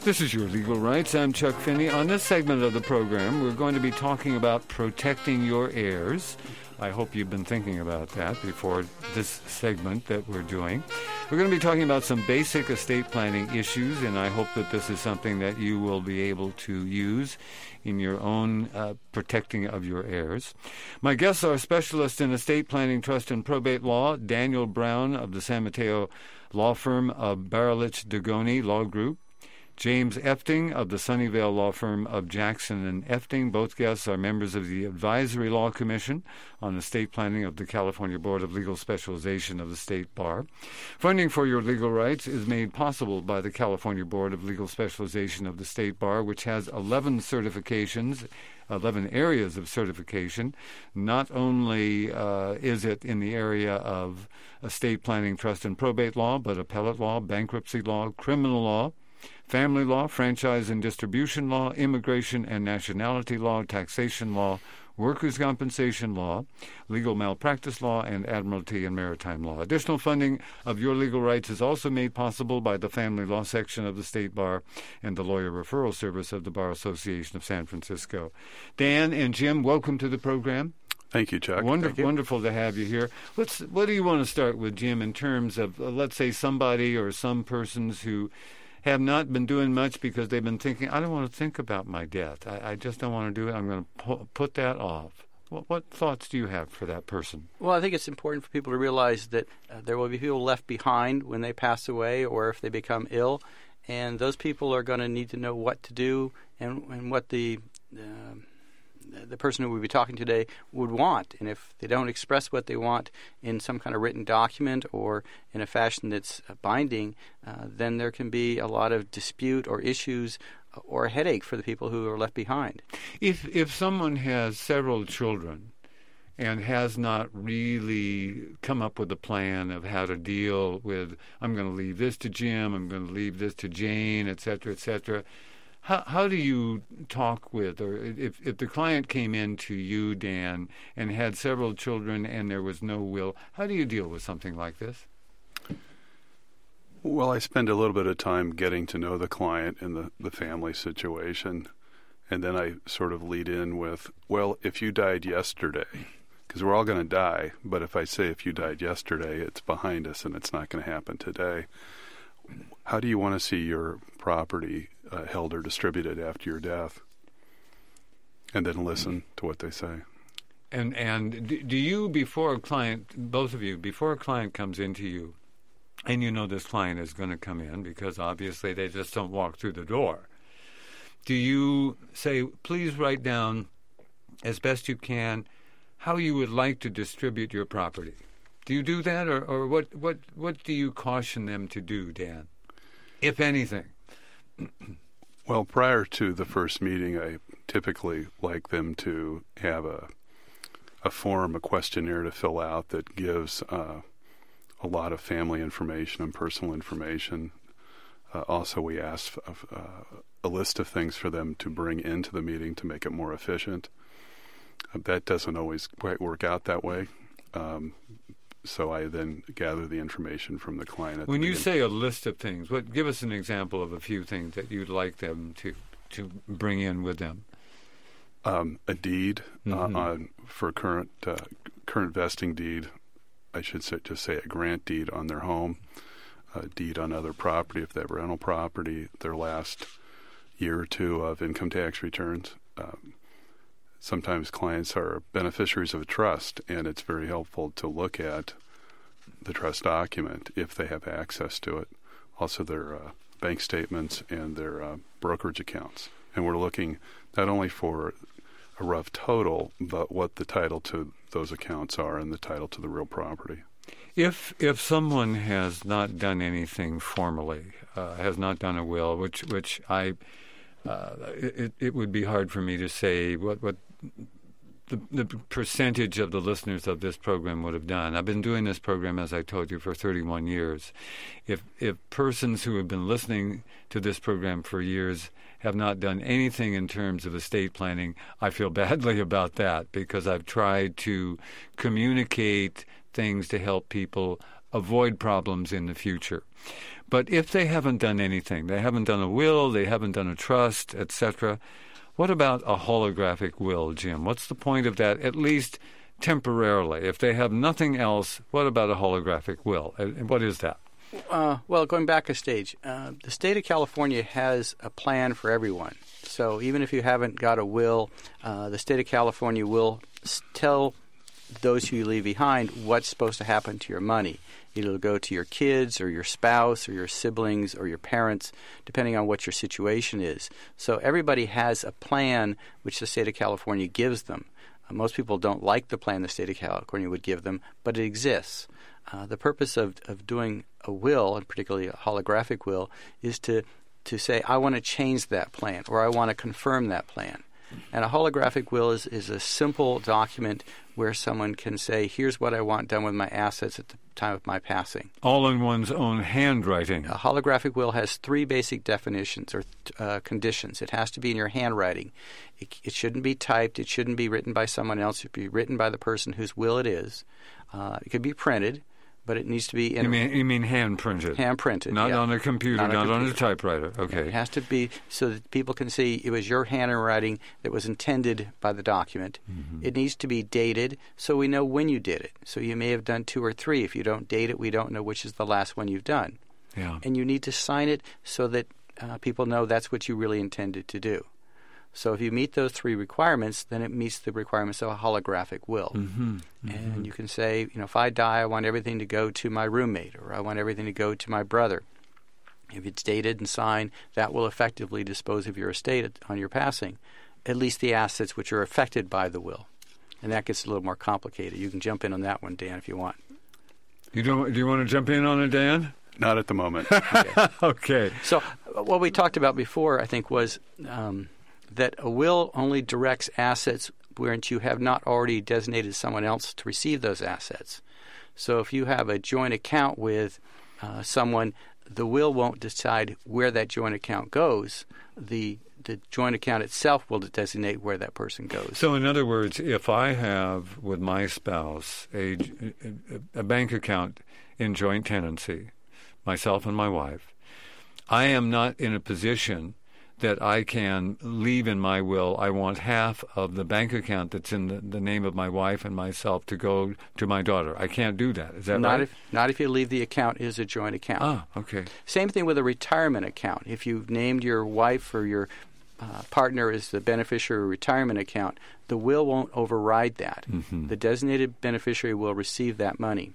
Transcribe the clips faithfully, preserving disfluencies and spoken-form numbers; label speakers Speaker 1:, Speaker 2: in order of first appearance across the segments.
Speaker 1: This is Your Legal Rights. I'm Chuck Finney. On this segment of the program, we're going to be talking about protecting your heirs. I hope you've been thinking about that before this segment that we're doing. We're going to be talking about some basic estate planning issues, and I hope that this is something that you will be able to use in your own uh, protecting of your heirs. My guests are specialists in estate planning, trust, and probate law, Daniel Brown of the San Mateo law firm of Barulich Dugoni Law Group, James Efting of the Sunnyvale law firm of Jackson and Efting. Both guests are members of the Advisory Law Commission on Estate Planning of the California Board of Legal Specialization of the State Bar. Funding for Your Legal Rights is made possible by the California Board of Legal Specialization of the State Bar, which has eleven certifications, eleven areas of certification. Not only uh, is it in the area of estate planning, trust, and probate law, but appellate law, bankruptcy law, criminal law, family law, franchise and distribution law, immigration and nationality law, taxation law, workers' compensation law, legal malpractice law, and admiralty and maritime law. Additional funding of Your Legal Rights is also made possible by the Family Law Section of the State Bar and the Lawyer Referral Service of the Bar Association of San Francisco. Dan and Jim, welcome to the program.
Speaker 2: Thank you, Chuck.
Speaker 1: Wonderful,
Speaker 2: Thank you.
Speaker 1: Wonderful to have you here. Let's. What do you want to start with, Jim, in terms of, uh, let's say, somebody or some persons who have not been doing much because they've been thinking, I don't want to think about my death. I, I just don't want to do it. I'm going to pu- put that off. What, what thoughts do you have for that person?
Speaker 3: Well, I think it's important for people to realize that uh, there will be people left behind when they pass away or if they become ill, and those people are going to need to know what to do and, and what the uh, the person who we'll be talking today would want. And if they don't express what they want in some kind of written document or in a fashion that's binding, uh, then there can be a lot of dispute or issues or a headache for the people who are left behind.
Speaker 1: If if someone has several children and has not really come up with a plan of how to deal with, I'm going to leave this to Jim, I'm going to leave this to Jane, et cetera, et cetera, How, how do you talk with, or if, if the client came in to you, Dan, and had several children and there was no will, how do you deal with something like this?
Speaker 2: Well, I spend a little bit of time getting to know the client and the, the family situation, and then I sort of lead in with, well, if you died yesterday, because we're all going to die, but if I say if you died yesterday, it's behind us and it's not going to happen today. How do you want to see your property uh, held or distributed after your death? And then listen to what they say.
Speaker 1: And and do you, before a client, both of you, before a client comes into you, and you know this client is going to come in because obviously they just don't walk through the door, do you say, please write down as best you can how you would like to distribute your property? Do you do that, or, or what, what, what do you caution them to do, Dan, if anything?
Speaker 2: Well, prior to the first meeting, I typically like them to have a a form, a questionnaire to fill out that gives uh, a lot of family information and personal information. Uh, also, we ask uh, a list of things for them to bring into the meeting to make it more efficient. Uh, that doesn't always quite work out that way. Um, So I then gather the information from the client. At
Speaker 1: when
Speaker 2: the
Speaker 1: you
Speaker 2: beginning.
Speaker 1: say a list of things, what give us an example of a few things that you'd like them to, to bring in with them.
Speaker 2: Um, a deed
Speaker 1: Mm-hmm.
Speaker 2: uh, on for current uh, current vesting deed. I should say, just say a grant deed on their home, a deed on other property if they have rental property, their last year or two of income tax returns. Um, Sometimes clients are beneficiaries of a trust, and it's very helpful to look at the trust document if they have access to it. Also, their uh, bank statements and their uh, brokerage accounts. And we're looking not only for a rough total, but what the title to those accounts are and the title to the real property.
Speaker 1: If if someone has not done anything formally, uh, has not done a will, which which I, uh, it it would be hard for me to say what what. The, the percentage of the listeners of this program would have done. I've been doing this program, as I told you, for thirty-one years. If if persons who have been listening to this program for years have not done anything in terms of estate planning, I feel badly about that because I've tried to communicate things to help people avoid problems in the future. But if they haven't done anything, they haven't done a will, they haven't done a trust, et cetera, what about a holographic will, Jim? What's the point of that, at least temporarily? If they have nothing else, what about a holographic will? And what is that?
Speaker 3: Uh, well, going back a stage, uh, the state of California has a plan for everyone. So even if you haven't got a will, uh, the state of California will s- tell those who you leave behind what's supposed to happen to your money. It'll go to your kids or your spouse or your siblings or your parents, depending on what your situation is. So everybody has a plan which the state of California gives them. Uh, most people don't like the plan the state of California would give them, but it exists. Uh, the purpose of, of doing a will, and particularly a holographic will, is to, to say, I want to change that plan or I want to confirm that plan. And a holographic will is, is a simple document where someone can say, here's what I want done with my assets at the time of my passing.
Speaker 1: All in one's own handwriting.
Speaker 3: A holographic will has three basic definitions or uh, conditions. It has to be in your handwriting. It, it shouldn't be typed. It shouldn't be written by someone else. It should be written by the person whose will it is. Uh, it could be printed, but it needs to be in
Speaker 1: You mean, you mean hand printed?
Speaker 3: hand printed.
Speaker 1: Not
Speaker 3: yeah.
Speaker 1: on a computer, not,
Speaker 3: not,
Speaker 1: a
Speaker 3: a
Speaker 1: on a
Speaker 3: computer.
Speaker 1: typewriter. Okay.
Speaker 3: It has to be so that people can see it was your handwriting that was intended by the document. Mm-hmm. It needs to be dated so we know when you did it. So you may have done two or three. If you don't date it, we don't know which is the last one you've done.
Speaker 1: Yeah.
Speaker 3: And you need to sign it so that uh, people know that's what you really intended to do. So if you meet those three requirements, then it meets the requirements of a holographic will.
Speaker 1: Mm-hmm. Mm-hmm.
Speaker 3: And you can say, you know, if I die, I want everything to go to my roommate, or I want everything to go to my brother. If it's dated and signed, that will effectively dispose of your estate on your passing, at least the assets which are affected by the will. And that gets a little more complicated. You can jump in on that one, Dan, if you want.
Speaker 1: You don't? Do you want to jump in on it, Dan?
Speaker 2: Not at the moment.
Speaker 3: Okay.
Speaker 1: Okay.
Speaker 3: So what we talked about before, I think, was um, that a will only directs assets wherein you have not already designated someone else to receive those assets. So if you have a joint account with uh, someone, the will won't decide where that joint account goes. The the joint account itself will designate where that person goes.
Speaker 1: So in other words, if I have with my spouse a, a, a bank account in joint tenancy, myself and my wife, I am not in a position that I can leave in my will. I want half of the bank account that's in the, the name of my wife and myself to go to my daughter. I can't do that. Is that
Speaker 3: not
Speaker 1: right?
Speaker 3: If, not if you leave the account as a joint account.
Speaker 1: Ah, okay.
Speaker 3: Same thing with a retirement account. If you've named your wife or your uh, partner as the beneficiary of a retirement account, the will won't override that.
Speaker 1: Mm-hmm.
Speaker 3: The designated beneficiary will receive that money.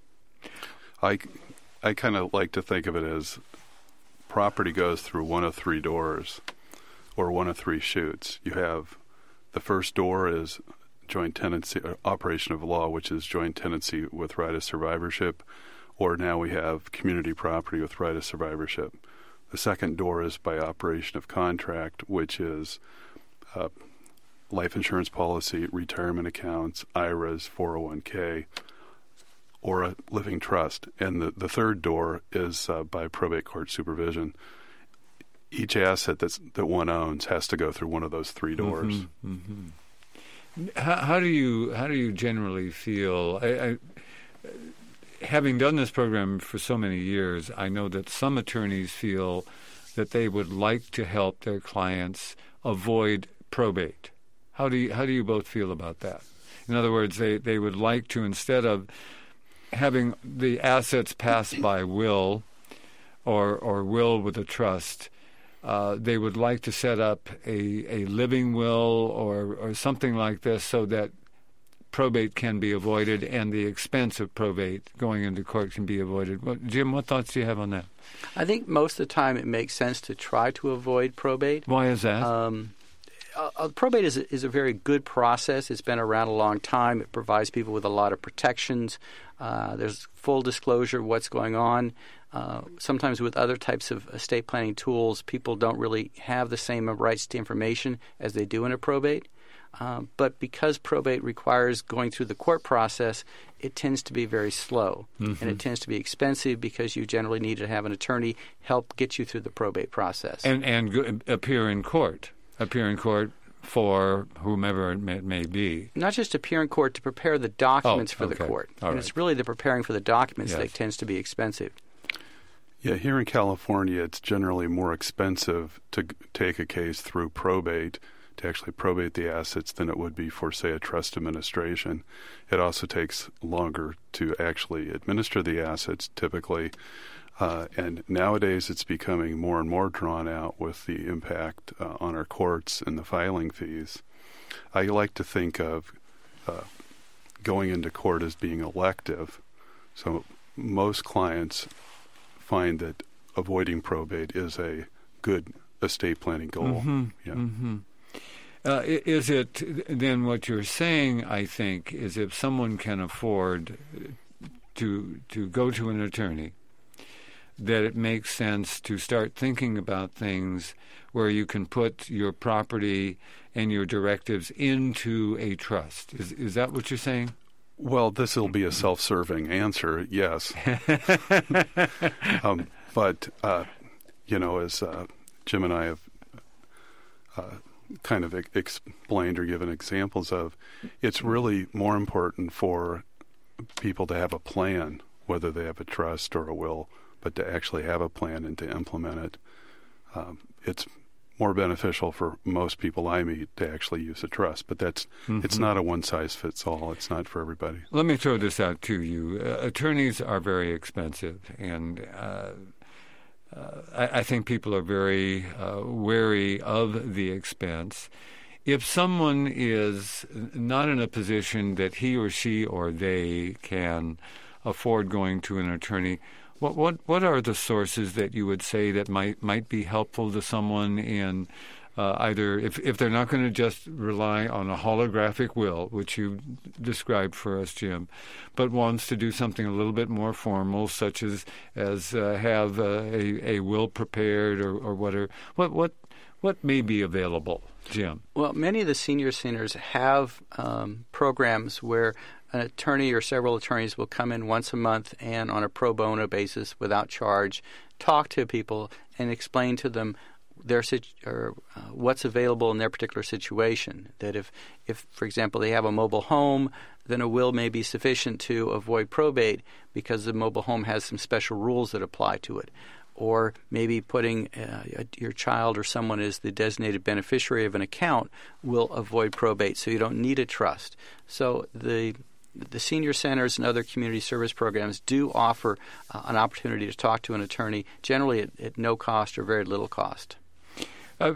Speaker 2: I, I kind of like to think of it as property goes through one of three doors or one of three chutes. You have the first door is joint tenancy, uh, operation of law, which is joint tenancy with right of survivorship, or now we have community property with right of survivorship. The second door is by operation of contract, which is uh, life insurance policy, retirement accounts, I R As, four oh one k, or a living trust. And the, the third door is uh, by probate court supervision. Each asset that's, that one owns has to go through one of those three doors.
Speaker 1: Mm-hmm, mm-hmm. How, how do you how do you generally feel? I, I, having done this program for so many years, I know that some attorneys feel that they would like to help their clients avoid probate. How do you how do you both feel about that? In other words, they, they would like to, instead of having the assets passed by will or or will with a trust, uh, they would like to set up a, a living will or, or something like this so that probate can be avoided and the expense of probate going into court can be avoided. What, Jim, what thoughts do you have on that?
Speaker 3: I think most of the time it makes sense to try to avoid probate.
Speaker 1: Why is that?
Speaker 3: Um, uh, probate is a, is a very good process. It's been around a long time. It provides people with a lot of protections. Uh, there's full disclosure of what's going on. Uh, sometimes with other types of estate planning tools, people don't really have the same rights to information as they do in a probate. Um, but because probate requires going through the court process, it tends to be very slow. Mm-hmm. And it tends to be expensive because you generally need to have an attorney help get you through the probate process.
Speaker 1: And and go, appear in court. Appear in court for whomever it may, may be.
Speaker 3: Not just appear in court, to prepare the documents
Speaker 1: oh,
Speaker 3: for
Speaker 1: okay.
Speaker 3: the court.
Speaker 1: All
Speaker 3: and
Speaker 1: right.
Speaker 3: It's really the preparing for the documents
Speaker 1: yes.
Speaker 3: that tends to be expensive.
Speaker 2: Yeah, here in California, it's generally more expensive to g- take a case through probate, to actually probate the assets, than it would be for, say, a trust administration. It also takes longer to actually administer the assets, typically. Uh, and nowadays, it's becoming more and more drawn out with the impact uh, on our courts and the filing fees. I like to think of uh, going into court as being elective. So most clients find that avoiding probate is a good estate planning goal.
Speaker 1: Mm-hmm.
Speaker 2: Yeah.
Speaker 1: Mm-hmm. Uh, i- is it then what you're saying, I think, is if someone can afford to to go to an attorney, that it makes sense to start thinking about things where you can put your property and your directives into a trust. Is is that what you're saying?
Speaker 2: Well, this will be a self-serving answer, yes. um, but, uh, you know, as uh, Jim and I have uh, kind of e- explained or given examples of, it's really more important for people to have a plan, whether they have a trust or a will, but to actually have a plan and to implement it. Um, it's more beneficial for most people I meet to actually use a trust, but that's mm-hmm. it's not a one-size-fits-all. It's not for everybody.
Speaker 1: Let me throw this out to you. Uh, attorneys are very expensive, and uh, uh, I, I think people are very uh, wary of the expense. If someone is not in a position that he or she or they can afford going to an attorney, What what what are the sources that you would say that might might be helpful to someone in uh, either if if they're not going to just rely on a holographic will, which you described for us, Jim, but wants to do something a little bit more formal, such as as uh, have uh, a a will prepared or or whatever. What what what may be available, Jim?
Speaker 3: Well, many of the senior centers have um, programs where an attorney or several attorneys will come in once a month and on a pro bono basis without charge, talk to people and explain to them their situ- or uh, what's available in their particular situation. That if, if, for example, they have a mobile home, then a will may be sufficient to avoid probate because the mobile home has some special rules that apply to it. Or maybe putting uh, your child or someone as the designated beneficiary of an account will avoid probate, so you don't need a trust. So the The senior centers and other community service programs do offer uh, an opportunity to talk to an attorney, generally at, at no cost or very little cost.
Speaker 1: Uh,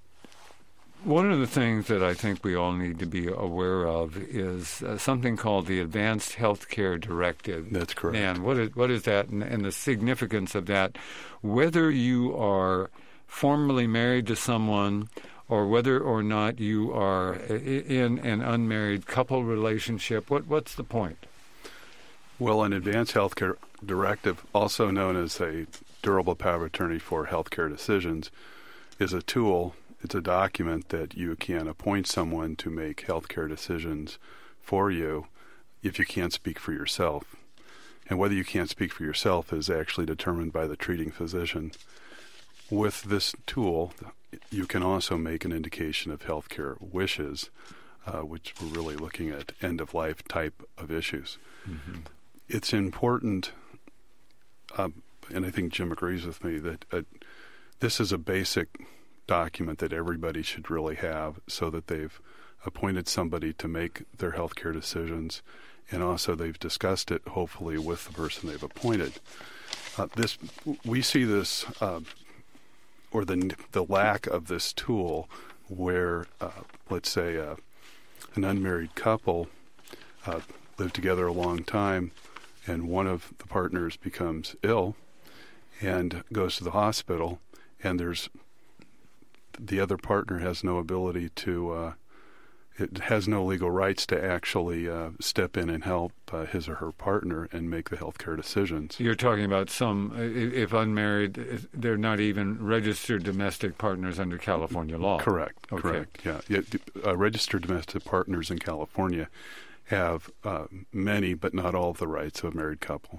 Speaker 1: one of the things that I think we all need to be aware of is uh, something called the Advanced Healthcare Directive.
Speaker 2: That's correct.
Speaker 1: And what is, what is that and, and the significance of that? Whether you are formally married to someone or whether or not you are in an unmarried couple relationship, what what's the point?
Speaker 2: Well, an Advanced Healthcare Directive, also known as a Durable Power of Attorney for Healthcare Decisions, is a tool, it's a document that you can appoint someone to make healthcare decisions for you if you can't speak for yourself. And whether you can't speak for yourself is actually determined by the treating physician. With this tool, you can also make an indication of healthcare wishes, uh, which we're really looking at end-of-life type of issues. Mm-hmm. It's important, um, and I think Jim agrees with me, that uh, this is a basic document that everybody should really have so that they've appointed somebody to make their healthcare decisions, and also they've discussed it, hopefully, with the person they've appointed. Uh, this, we see this... Uh, or the the lack of this tool where, uh, let's say, uh, an unmarried couple uh, live together a long time and one of the partners becomes ill and goes to the hospital, and there's the other partner has no ability to, uh, it has no legal rights to actually uh, step in and help uh, his or her partner and make the healthcare decisions.
Speaker 1: You're talking about some, if unmarried, they're not even registered domestic partners under California law.
Speaker 2: Correct.
Speaker 1: Okay.
Speaker 2: Correct. Yeah. yeah uh, registered domestic partners in California have uh, many, but not all of the rights of a married couple.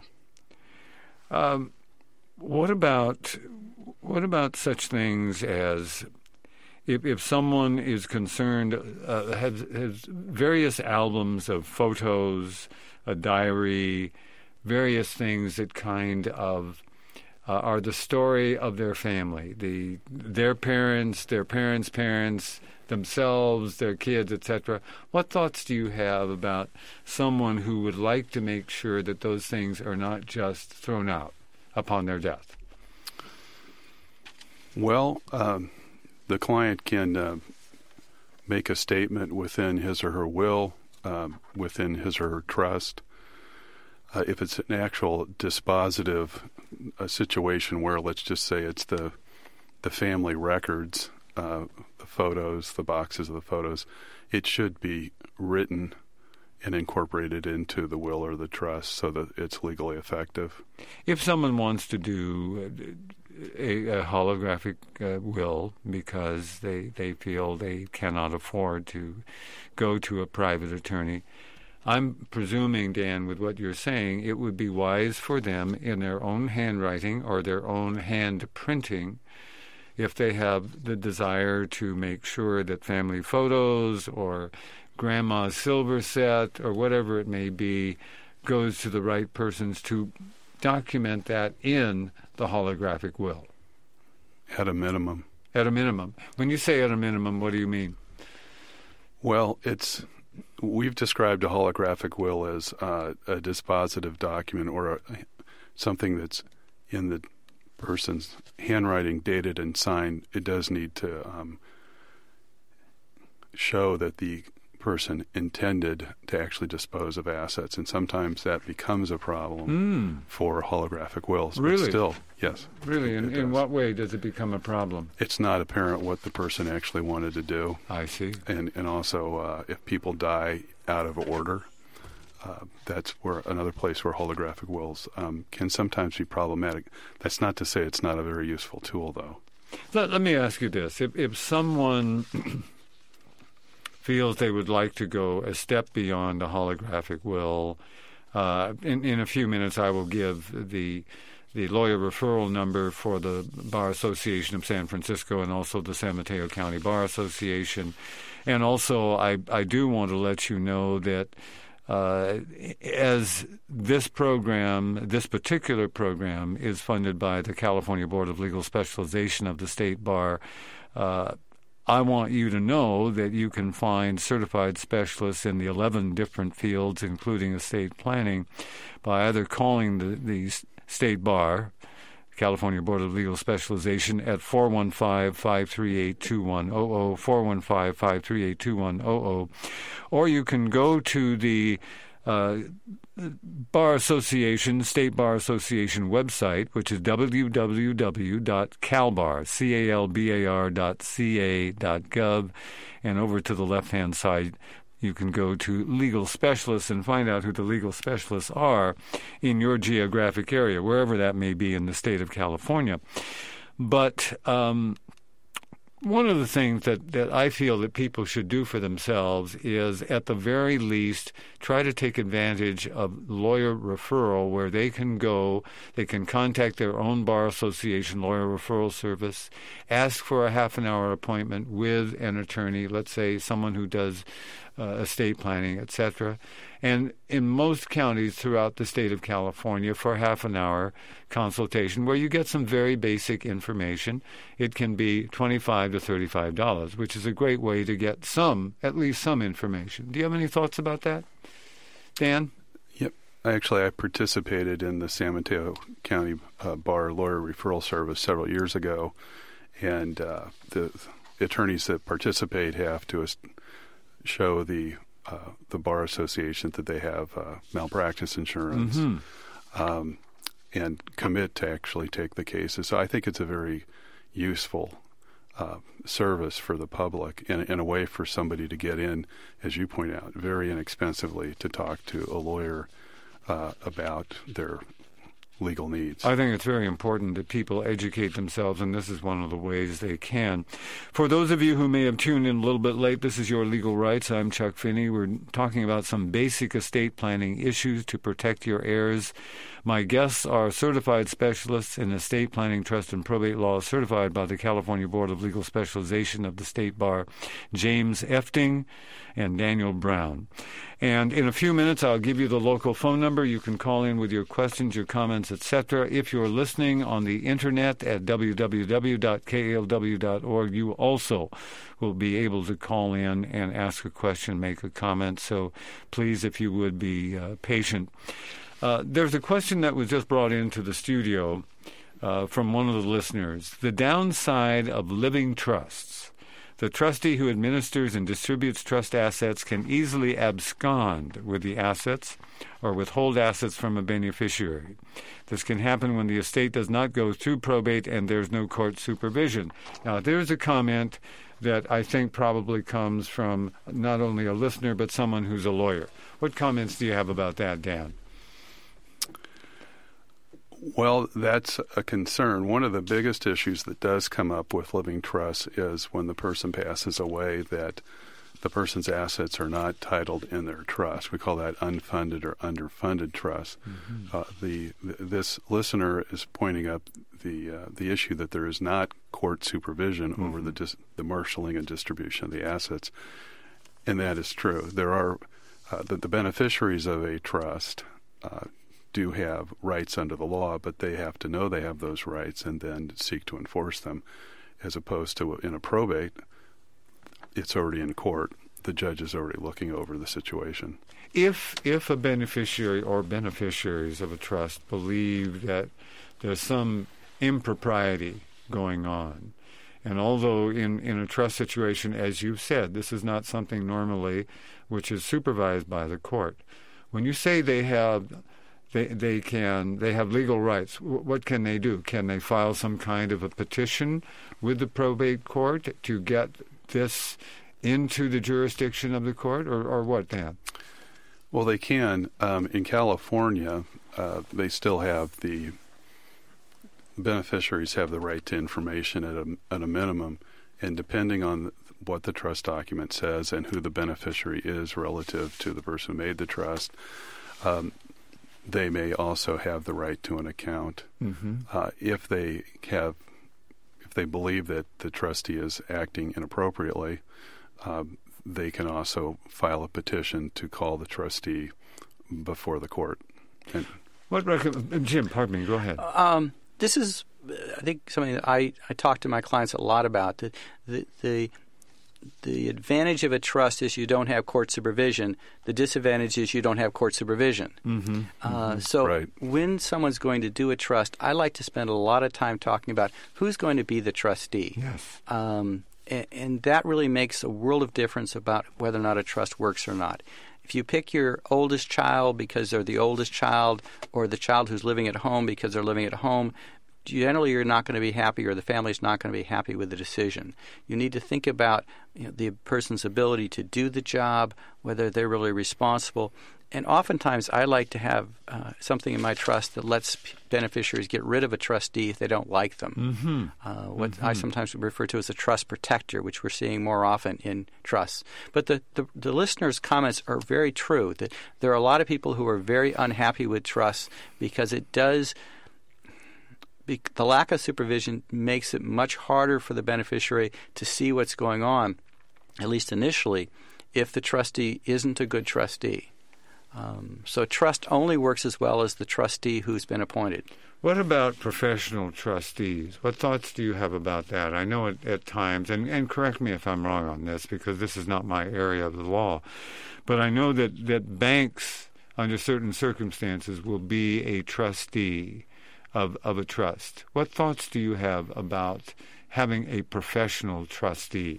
Speaker 1: Um, what about what about such things as If, if someone is concerned, uh, has, has various albums of photos, a diary, various things that kind of uh, are the story of their family, the their parents, their parents' parents, themselves, their kids, et cetera. What thoughts do you have about someone who would like to make sure that those things are not just thrown out upon their death?
Speaker 2: Well, um, the client can uh, make a statement within his or her will, um, within his or her trust. Uh, if it's an actual dispositive uh, situation where, let's just say it's the the family records, uh, the photos, the boxes of the photos, it should be written and incorporated into the will or the trust so that it's legally effective.
Speaker 1: If someone wants to do a, a holographic uh, will because they, they feel they cannot afford to go to a private attorney, I'm presuming, Dan, with what you're saying, it would be wise for them in their own handwriting or their own hand printing, if they have the desire to make sure that family photos or grandma's silver set or whatever it may be goes to the right persons, to document that in the holographic will.
Speaker 2: At a minimum.
Speaker 1: At a minimum. When you say at a minimum, what do you mean?
Speaker 2: Well, it's we've described a holographic will as uh, a dispositive document or a, something that's in the person's handwriting, dated and signed. It does need to um, show that the person intended to actually dispose of assets, and sometimes that becomes a problem mm. for holographic wills.
Speaker 1: Really?
Speaker 2: But still, yes.
Speaker 1: Really? In, in what way does it become a problem?
Speaker 2: It's not apparent what the person actually wanted to do.
Speaker 1: I see.
Speaker 2: And and also, uh, if people die out of order, uh, that's where another place where holographic wills um, can sometimes be problematic. That's not to say it's not a very useful tool, though.
Speaker 1: Let, let me ask you this. If, if someone feels they would like to go a step beyond a holographic will, uh, in, in a few minutes I will give the the lawyer referral number for the Bar Association of San Francisco and also the San Mateo County Bar Association. And also I, I do want to let you know that uh, as this program, this particular program is funded by the California Board of Legal Specialization of the State Bar, uh, I want you to know that you can find certified specialists in the eleven different fields, including estate planning, by either calling the, the State Bar, California Board of Legal Specialization, at four one five, five three eight, two one zero zero, four one five, five three eight, two one zero zero, or you can go to the uh, Bar Association, State Bar Association website, which is w w w dot calbar, C A L B A R dot C A dot gov, and over to the left-hand side, you can go to legal specialists and find out who the legal specialists are in your geographic area, wherever that may be in the state of California. But um, one of the things that, that I feel that people should do for themselves is, at the very least, try to take advantage of lawyer referral, where they can go, they can contact their own Bar Association lawyer referral service, ask for a half an hour appointment with an attorney, let's say someone who does uh, estate planning, et cetera. And in most counties throughout the state of California, for half an hour consultation, where you get some very basic information, it can be twenty-five to thirty-five dollars, which is a great way to get some, at least some information. Do you have any thoughts about that, Dan?
Speaker 2: Yep. Actually, I participated in the San Mateo County uh, Bar Lawyer Referral Service several years ago, and uh, the attorneys that participate have to show the uh, the Bar Association that they have uh, malpractice insurance, mm-hmm. um, and commit to actually take the cases. So I think it's a very useful uh, service for the public, and, and a way for somebody to get in, as you point out, very inexpensively to talk to a lawyer uh, about their legal needs.
Speaker 1: I think it's very important that people educate themselves, and this is one of the ways they can. For those of you who may have tuned in a little bit late, this is Your Legal Rights. I'm Chuck Finney. We're talking about some basic estate planning issues to protect your heirs. My guests are certified specialists in estate planning, trust, and probate law, certified by the California Board of Legal Specialization of the State Bar, James Efting and Daniel Brown. And in a few minutes, I'll give you the local phone number. You can call in with your questions, your comments, comments, et cetera. If you're listening on the internet at w w w dot k a l w dot org, you also will be able to call in and ask a question, make a comment. So please, if you would, be uh, patient. Uh, there's a question that was just brought into the studio uh, from one of the listeners. The downside of living trusts. The trustee who administers and distributes trust assets can easily abscond with the assets or withhold assets from a beneficiary. This can happen when the estate does not go through probate and there's no court supervision. Now, there's a comment that I think probably comes from not only a listener but someone who's a lawyer. What comments do you have about that, Dan?
Speaker 2: Well, that's a concern. One of the biggest issues that does come up with living trusts is when the person passes away that the person's assets are not titled in their trust. We call that unfunded or underfunded trust. Mm-hmm. Uh, the, the this listener is pointing up the uh, the issue that there is not court supervision mm-hmm. over the dis- the marshaling and distribution of the assets, and that is true. There are uh, the, the beneficiaries of a trust Uh, do have rights under the law, but they have to know they have those rights and then seek to enforce them, as opposed to in a probate, it's already in court. The judge is already looking over the situation.
Speaker 1: If if a beneficiary or beneficiaries of a trust believe that there's some impropriety going on, and although in, in a trust situation, as you've said, this is not something normally which is supervised by the court, when you say they have They they can they have legal rights. W- what can they do? Can they file some kind of a petition with the probate court to get this into the jurisdiction of the court, or, or what, Dan?
Speaker 2: Well, they can. Um, in California, uh, they still have the beneficiaries have the right to information at a at a minimum, and depending on what the trust document says and who the beneficiary is relative to the person who made the trust. Um, They may also have the right to an account mm-hmm. uh, if they have, if they believe that the trustee is acting inappropriately. Uh, they can also file a petition to call the trustee before the court. And
Speaker 1: what rec- Jim? Pardon me. Go ahead.
Speaker 3: Um, this is, I think, something that I, I talk to my clients a lot about. The the, the The advantage of a trust is you don't have court supervision. The disadvantage is you don't have court supervision. Mm-hmm. Uh, mm-hmm. So
Speaker 2: right.
Speaker 3: when someone's going to do a trust, I like to spend a lot of time talking about who's going to be the trustee.
Speaker 1: Yes.
Speaker 3: Um, and, and that really makes a world of difference about whether or not a trust works or not. If you pick your oldest child because they're the oldest child, or the child who's living at home because they're living at home, generally you're not going to be happy, or the family's not going to be happy with the decision. You need to think about, you know, the person's ability to do the job, whether they're really responsible. And oftentimes I like to have uh, something in my trust that lets beneficiaries get rid of a trustee if they don't like them. Mm-hmm. Uh, what mm-hmm. I sometimes refer to as a trust protector, which we're seeing more often in trusts. But the, the, the listeners' comments are very true, that there are a lot of people who are very unhappy with trusts because it does – the lack of supervision makes it much harder for the beneficiary to see what's going on, at least initially, if the trustee isn't a good trustee. Um, so trust only works as well as the trustee who's been appointed.
Speaker 1: What about professional trustees? What thoughts do you have about that? I know at, at times, and, and correct me if I'm wrong on this, because this is not my area of the law, but I know that, that banks, under certain circumstances, will be a trustee Of, of a trust. What thoughts do you have about having a professional trustee?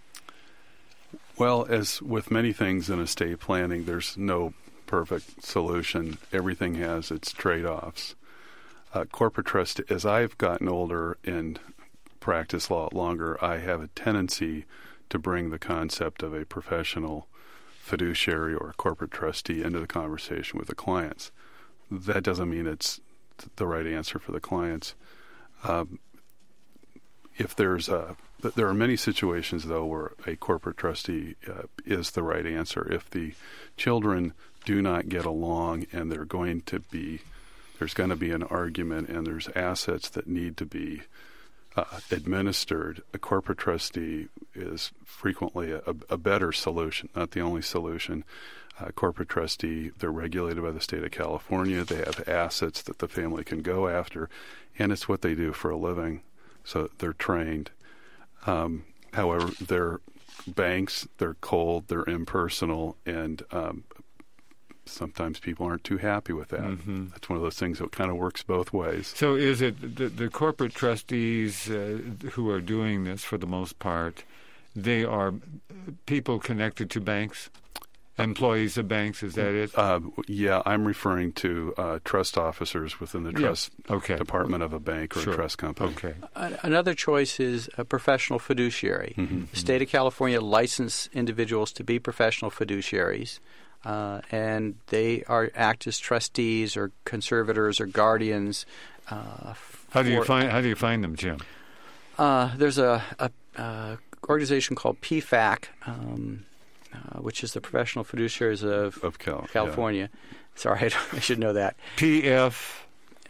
Speaker 2: Well, as with many things in estate planning, there's no perfect solution. Everything has its trade-offs. Uh, corporate trust, as I've gotten older and practiced law longer, I have a tendency to bring the concept of a professional fiduciary or corporate trustee into the conversation with the clients. That doesn't mean it's the right answer for the clients. Um, if there's a, there are many situations though where a corporate trustee uh, is the right answer. If the children do not get along and they're going to be, there's going to be an argument and there's assets that need to be uh, administered, a corporate trustee is frequently a, a better solution, not the only solution. Uh, corporate trustee, they're regulated by the state of California. They have assets that the family can go after, and it's what they do for a living. So they're trained. Um, however, they're banks, they're cold, they're impersonal, and um, sometimes people aren't too happy with that. Mm-hmm. That's one of those things that kind of works both ways.
Speaker 1: So is it the, the corporate trustees uh, who are doing this for the most part, they are people connected to banks? Employees of banks, is that it?
Speaker 2: Uh, yeah, I'm referring to uh, trust officers within the trust
Speaker 1: yeah. okay.
Speaker 2: department of a bank or
Speaker 1: sure.
Speaker 2: a trust company.
Speaker 1: Okay.
Speaker 3: Another choice is a professional fiduciary. Mm-hmm. The state of California licensed individuals to be professional fiduciaries, uh, and they are act as trustees or conservators or guardians. Uh,
Speaker 1: how do you
Speaker 3: for,
Speaker 1: find How do you find them, Jim?
Speaker 3: Uh, there's a, a, a organization called P F A C. Um, Uh, which is the Professional Fiduciaries of,
Speaker 2: of Cal-
Speaker 3: California. Yeah. Sorry, I should know that.
Speaker 1: P F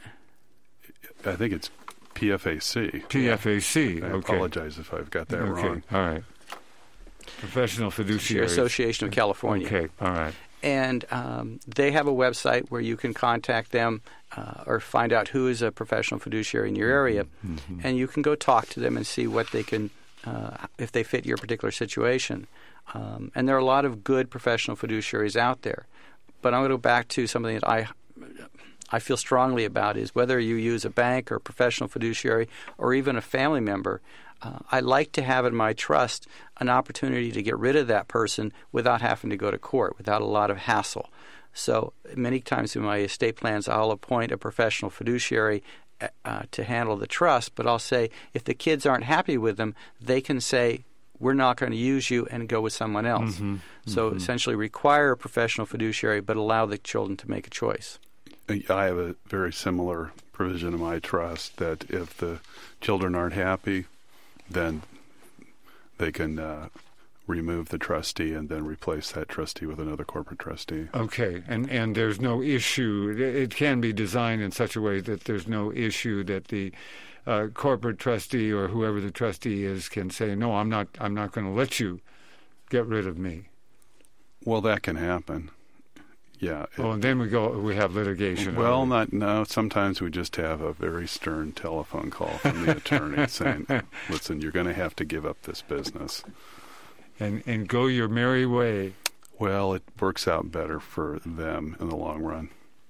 Speaker 2: I think it's P F A C.
Speaker 1: P F A C.
Speaker 2: I
Speaker 1: okay.
Speaker 2: apologize if I've got that
Speaker 1: okay.
Speaker 2: wrong.
Speaker 1: All right. Professional Fiduciaries
Speaker 3: Association of California.
Speaker 1: Okay. All right.
Speaker 3: And um, they have a website where you can contact them uh, or find out who is a professional fiduciary in your area, mm-hmm. and you can go talk to them and see what they can, uh, if they fit your particular situation. Um, and there are a lot of good professional fiduciaries out there. But I'm going to go back to something that I I feel strongly about is whether you use a bank or a professional fiduciary or even a family member, uh, I like to have in my trust an opportunity to get rid of that person without having to go to court, without a lot of hassle. So many times in my estate plans, I'll appoint a professional fiduciary uh, to handle the trust, but I'll say if the kids aren't happy with them, they can say, we're not going to use you and go with someone else. Mm-hmm, so mm-hmm. essentially require a professional fiduciary but allow the children to make a choice.
Speaker 2: I have a very similar provision in my trust that if the children aren't happy, then they can uh, remove the trustee and then replace that trustee with another corporate trustee.
Speaker 1: Okay, and, and there's no issue. It can be designed in such a way that there's no issue that the Uh, corporate trustee or whoever the trustee is can say, no, I'm not I'm not going to let you get rid of me.
Speaker 2: Well, that can happen. Yeah.
Speaker 1: It, oh, and then we go we have litigation.
Speaker 2: Well, not no. Sometimes we just have a very stern telephone call from the attorney saying, listen, you're going to have to give up this business.
Speaker 1: And and go your merry way.
Speaker 2: Well, it works out better for them in the long run.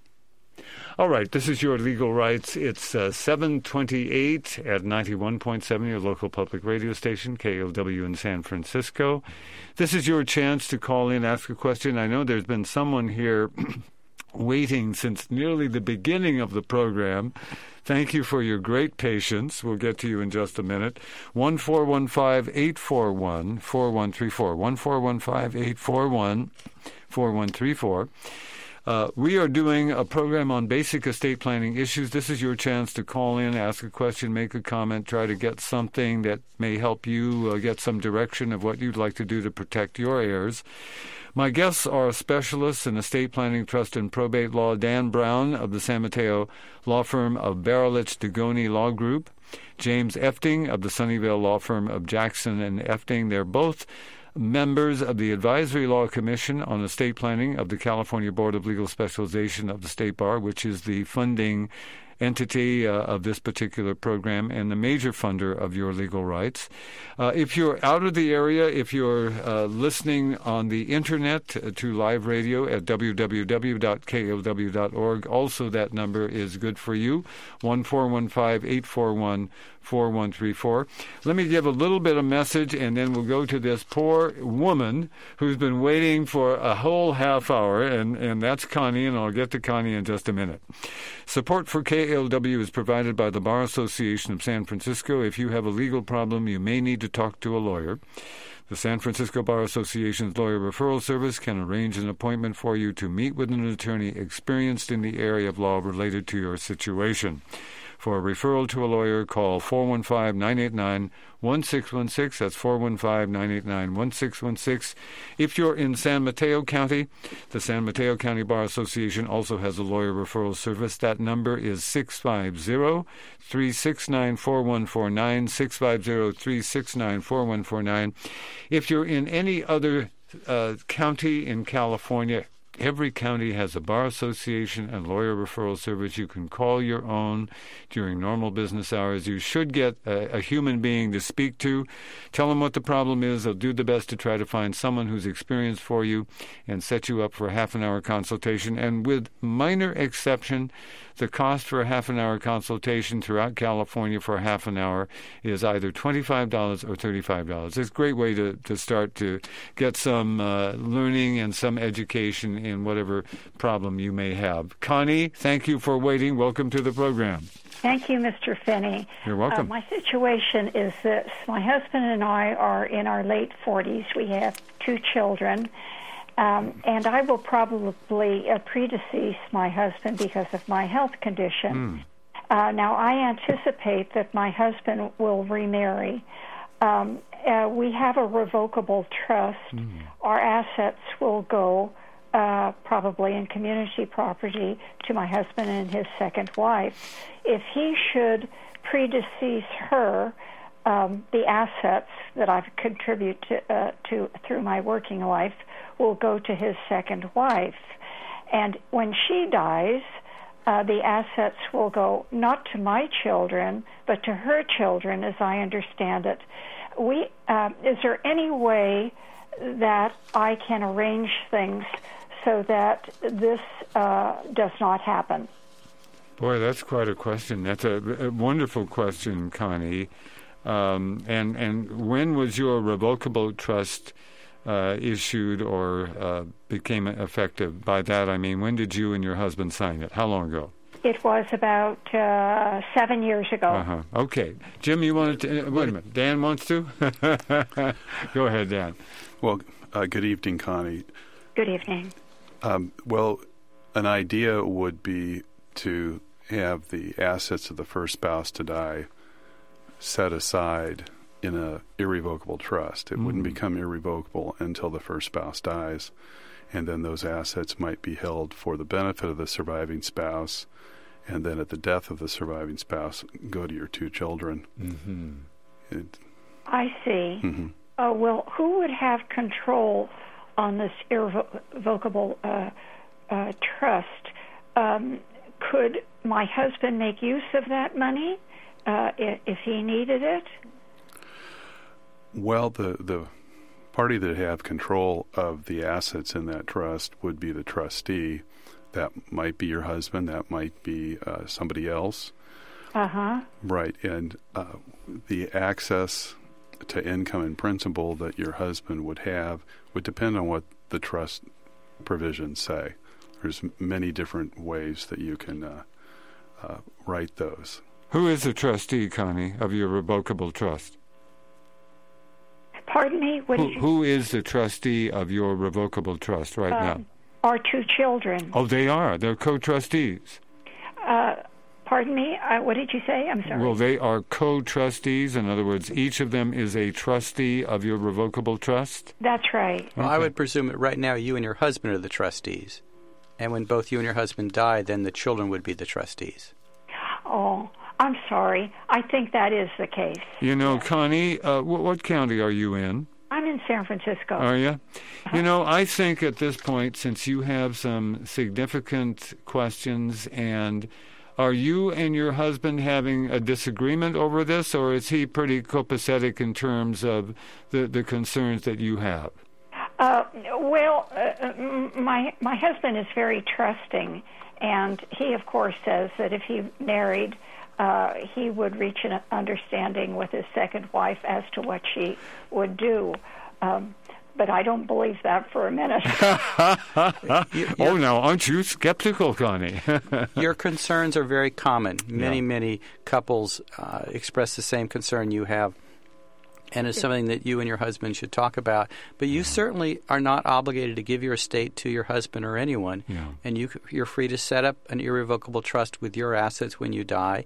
Speaker 1: All right, this is Your Legal Rights. It's uh, seven twenty-eight at ninety-one point seven, your local public radio station, K O W in San Francisco. This is your chance to call in, ask a question. I know there's been someone here waiting since nearly the beginning of the program. Thank you for your great patience. We'll get to you in just a minute. one four one five, eight four one, four one three four. one four one five, eight four one, four one three four. Uh, we are doing a program on basic estate planning issues. This is your chance to call in, ask a question, make a comment, try to get something that may help you uh, get some direction of what you'd like to do to protect your heirs. My guests are specialists in estate planning, trust, and probate law. Dan Brown of the San Mateo law firm of Barelich Degoni Law Group. James Efting of the Sunnyvale law firm of Jackson and Efting. They're both members of the Advisory Law Commission on Estate Planning of the California Board of Legal Specialization of the State Bar, which is the funding entity uh, of this particular program and the major funder of Your Legal Rights. Uh, if you're out of the area, if you're uh, listening on the internet uh, to live radio at w w w dot k o w dot org, also that number is good for you, one four one five, eight four one, four one three four. Let me give a little bit of message, and then we'll go to this poor woman who's been waiting for a whole half hour, and, and that's Connie, and I'll get to Connie in just a minute. Support for K L W is provided by the Bar Association of San Francisco. If you have a legal problem, you may need to talk to a lawyer. The San Francisco Bar Association's Lawyer Referral Service can arrange an appointment for you to meet with an attorney experienced in the area of law related to your situation. For a referral to a lawyer, call four one five, nine eight nine, one six one six. That's four one five, nine eight nine, one six one six. If you're in San Mateo County, the San Mateo County Bar Association also has a lawyer referral service. That number is six five zero, three six nine, four one four nine, six five zero, three six nine, four one four nine. If you're in any other uh, county in California, every county has a bar association and lawyer referral service. You can call your own during normal business hours. You should get a, a human being to speak to. Tell them what the problem is. They'll do the best to try to find someone who's experienced for you and set you up for a half an hour consultation. And with minor exception, the cost for a half an hour consultation throughout California for a half an hour is either twenty-five dollars or thirty-five dollars. It's a great way to, to start to get some uh, learning and some education in whatever problem you may have. Connie, thank you for waiting. Welcome to the program.
Speaker 4: Thank you, Mister Finney.
Speaker 1: You're welcome.
Speaker 4: Uh, my situation is this. My husband and I are in our late forties. We have two children. Um, and I will probably uh, predecease my husband because of my health condition. Mm. Uh, now, I anticipate that my husband will remarry. Um, uh, we have a revocable trust. Mm. Our assets will go uh, probably in community property to my husband and his second wife. If he should predecease her, um, the assets that I've contributed to, uh, to through my working life will go to his second wife. And when she dies, uh, the assets will go not to my children, but to her children, as I understand it. We, uh, is there any way that I can arrange things so that this uh, does not happen?
Speaker 1: Boy, that's quite a question. That's a, a wonderful question, Connie. Um, and, and when was your revocable trust Uh, issued or uh, became effective? By that I mean, when did you and your husband sign it? How long ago?
Speaker 4: It was about uh, seven years ago.
Speaker 1: Uh-huh. Okay. Jim, you wanted to... Uh, wait a minute. Dan wants to? Go ahead, Dan.
Speaker 2: Well, uh, good evening, Connie.
Speaker 4: Good evening.
Speaker 2: Um, well, an idea would be to have the assets of the first spouse to die set aside in a irrevocable trust. It mm. wouldn't become irrevocable until the first spouse dies, and then those assets might be held for the benefit of the surviving spouse, and then at the death of the surviving spouse, go to your two children.
Speaker 1: Mm-hmm.
Speaker 4: It, I see.
Speaker 2: Mm-hmm.
Speaker 4: Uh, well, who would have control on this irrevocable uh, uh, trust? Um, could my husband make use of that money uh, if he needed it?
Speaker 2: Well, the, the party that have control of the assets in that trust would be the trustee. That might be your husband. That might be uh, somebody else.
Speaker 4: Uh-huh.
Speaker 2: Right. And uh, the access to income and principal that your husband would have would depend on what the trust provisions say. There's many different ways that you can uh, uh, write those.
Speaker 1: Who is the trustee, Connie, of your revocable trust?
Speaker 4: Pardon me? What
Speaker 1: who,
Speaker 4: did you...
Speaker 1: who is the trustee of your revocable trust right
Speaker 4: uh,
Speaker 1: now?
Speaker 4: Our two children.
Speaker 1: Oh, they are. They're co-trustees.
Speaker 4: Uh, pardon me? Uh, what did you say? I'm sorry.
Speaker 1: Well, they are co-trustees. In other words, each of them is a trustee of your revocable trust?
Speaker 4: That's right.
Speaker 3: Well,
Speaker 1: Okay.
Speaker 3: I would presume that right now you and your husband are the trustees. And when both you and your husband die, then the children would be the trustees.
Speaker 4: Oh, I'm sorry. I think that is the case.
Speaker 1: You know, Connie, uh, w- what county are you in?
Speaker 4: I'm in San Francisco.
Speaker 1: Are you? You know, I think at this point, since you have some significant questions, and are you and your husband having a disagreement over this, or is he pretty copacetic in terms of the, the concerns that you have?
Speaker 4: Uh, well, uh, my my husband is very trusting, and he, of course, says that if he married, uh, he would reach an understanding with his second wife as to what she would do. Um, but I don't believe that for a minute.
Speaker 1: Oh, now, aren't you skeptical, Connie?
Speaker 3: Your concerns are very common. Many,
Speaker 1: Yeah.
Speaker 3: many couples uh, express the same concern you have. And it's something that you and your husband should talk about. But you certainly are not obligated to give your estate to your husband or anyone.
Speaker 1: Yeah.
Speaker 3: And you, you're free to set up an irrevocable trust with your assets when you die.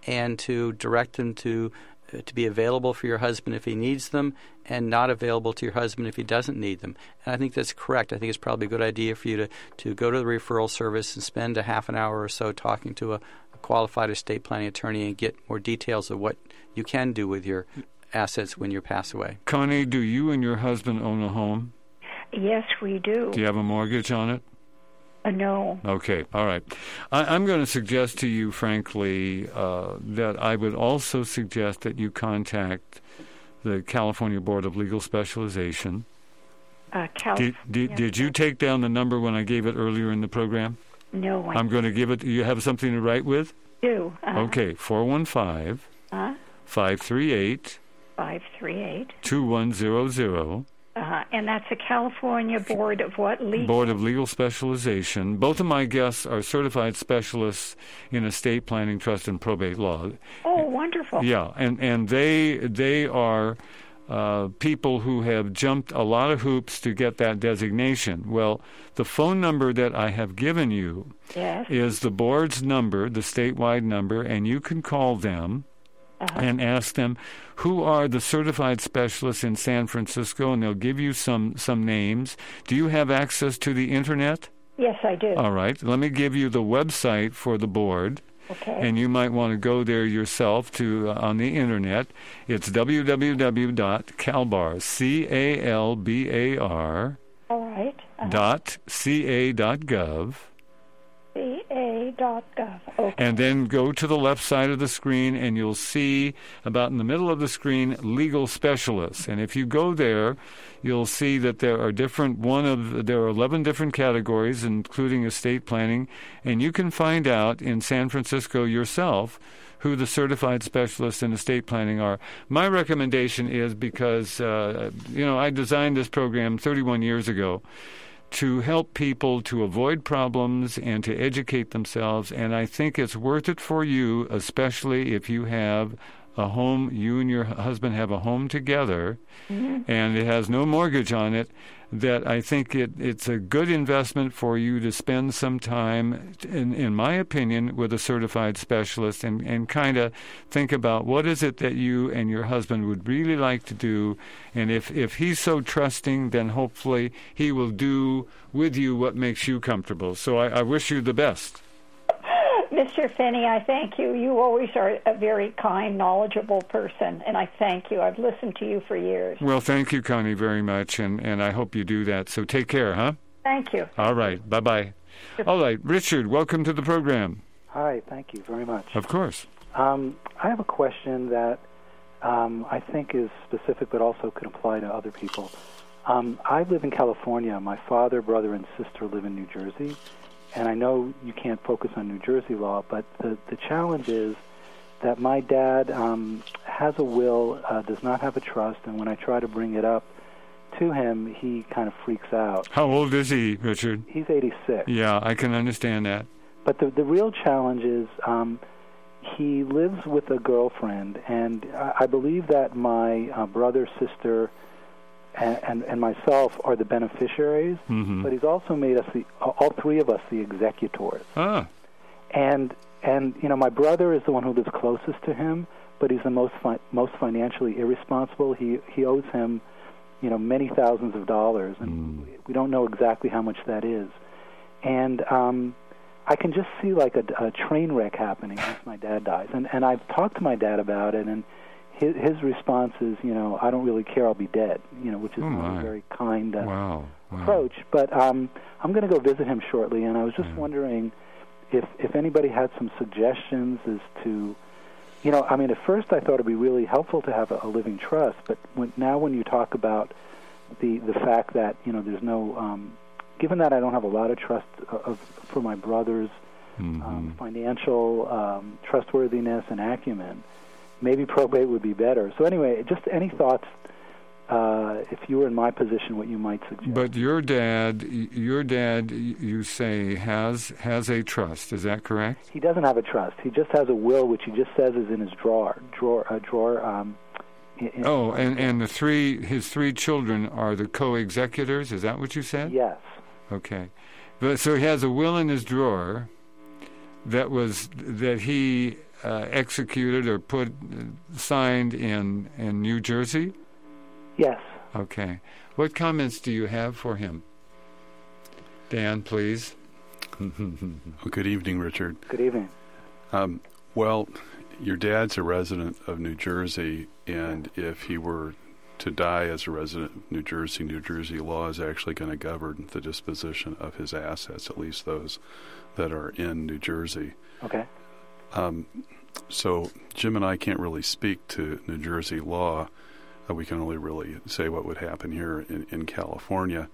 Speaker 3: and to direct them to to be available for your husband if he needs them and not available to your husband if he doesn't need them. And I think that's correct. I think it's probably a good idea for you to, to go to the referral service and spend a half an hour or so talking to a, a qualified estate planning attorney and get more details of what you can do with your assets when you pass away.
Speaker 1: Connie, do you and your husband own a home?
Speaker 4: Yes, we do.
Speaker 1: Do you have a mortgage on it?
Speaker 4: Uh, no.
Speaker 1: Okay, all right. I, I'm going to suggest to you, frankly, uh, that I would also suggest that you contact the California Board of Legal Specialization.
Speaker 4: Uh, California.
Speaker 1: Did, did, did you take down the number when I gave it earlier in the program?
Speaker 4: No, I
Speaker 1: I'm going to give it. You have something to write with?
Speaker 4: do. Uh,
Speaker 1: Okay, four one five,
Speaker 4: Uh,
Speaker 1: five three eight,
Speaker 4: five three eight.
Speaker 1: two one zero zero.
Speaker 4: Uh, and that's a California Board of what? Legal?
Speaker 1: Board of Legal Specialization. Both of my guests are certified specialists in estate planning, trust, and probate law.
Speaker 4: Oh, wonderful.
Speaker 1: Yeah, and, and they they are uh, people who have jumped a lot of hoops to get that designation. Well, the phone number that I have given you
Speaker 4: Yes.
Speaker 1: is the board's number, the statewide number, and you can call them
Speaker 4: Uh-huh.
Speaker 1: and ask them who are the certified specialists in San Francisco, and they'll give you some, some names. Do you have access to the Internet?
Speaker 4: Yes, I do.
Speaker 1: All right. Let me give you the website for the board,
Speaker 4: Okay.
Speaker 1: and you might want to go there yourself to uh, on the Internet. It's w w w dot calbar, C A L B A R,
Speaker 4: All right. Uh,
Speaker 1: dot C A dot gov.
Speaker 4: C A dot gov. Okay.
Speaker 1: And then go to the left side of the screen, and you'll see about in the middle of the screen, legal specialists. And if you go there, you'll see that there are different one of there are eleven different categories, including estate planning. And you can find out in San Francisco yourself who the certified specialists in estate planning are. My recommendation is because uh, you know I designed this program thirty-one years ago to help people to avoid problems and to educate themselves. And I think it's worth it for you, especially if you have a home, you and your husband have a home together, mm-hmm. and it has no mortgage on it, that I think it, it's a good investment for you to spend some time, in, in my opinion, with a certified specialist and, and kind of think about what is it that you and your husband would really like to do. And if, if he's so trusting, then hopefully he will do with you what makes you comfortable. So I, I wish you the best.
Speaker 4: Mister Finney, I thank you. You always are a very kind, knowledgeable person, and I thank you. I've listened to you for years.
Speaker 1: Well, thank you, Connie, very much, and, and I hope you do that. So take care, huh?
Speaker 4: Thank you.
Speaker 1: All right. Bye-bye. All right. Richard, welcome to the program.
Speaker 5: Hi. Thank you very much.
Speaker 1: Of course.
Speaker 5: Um, I have a question that um, I think is specific but also could apply to other people. Um, I live in California. My father, brother, and sister live in New Jersey. And I know you can't focus on New Jersey law, but the, the challenge is that my dad um, has a will, uh, does not have a trust, and when I try to bring it up to him, he kind of freaks out.
Speaker 1: How old is he, Richard?
Speaker 5: He's eighty-six.
Speaker 1: Yeah, I can understand that.
Speaker 5: But the, the real challenge is um, he lives with a girlfriend, and I, I believe that my uh, brother, sister, And, and, and myself are the beneficiaries,
Speaker 1: mm-hmm.
Speaker 5: but he's also made us the all three of us the executors.
Speaker 1: Ah.
Speaker 5: And and you know, my brother is the one who lives closest to him, but he's the most fi- most financially irresponsible. He he owes him, you know, many thousands of dollars, and
Speaker 1: mm.
Speaker 5: we don't know exactly how much that is. And um, I can just see like a, a train wreck happening once my dad dies. And and I've talked to my dad about it, and His, his response is, you know, I don't really care, I'll be dead, you know, which is
Speaker 1: oh
Speaker 5: not a very kind uh,
Speaker 1: wow. Wow.
Speaker 5: approach. But um, I'm going to go visit him shortly, and I was just
Speaker 1: yeah.
Speaker 5: wondering if if anybody had some suggestions as to, you know, I mean, at first I thought it would be really helpful to have a, a living trust, but when, now when you talk about the, the fact that, you know, there's no, um, given that I don't have a lot of trust of, of, for my brother's
Speaker 1: mm-hmm.
Speaker 5: um, financial um, trustworthiness and acumen, maybe probate would be better. So anyway, just any thoughts, uh, if you were in my position, what you might suggest.
Speaker 1: But your dad, your dad, you say, has has a trust. Is that correct?
Speaker 5: He doesn't have a trust. He just has a will, which he just says is in his drawer. Drawer, uh, drawer. Um, in, in
Speaker 1: oh, and, and the three, his three children are the co-executors. Is that what you said?
Speaker 5: Yes.
Speaker 1: Okay. But so he has a will in his drawer that was that he uh, executed or put uh, signed in in New Jersey?
Speaker 5: Yes.
Speaker 1: Okay. What comments do you have for him? Dan, please.
Speaker 2: Well, good evening, Richard.
Speaker 5: Good evening.
Speaker 2: Um, well, your dad's a resident of New Jersey, and if he were to die as a resident of New Jersey, New Jersey law is actually going to govern the disposition of his assets, at least those that are in New Jersey.
Speaker 5: Okay.
Speaker 2: Um, so Jim and I can't really speak to New Jersey law. Uh, we can only really say what would happen here in, in California.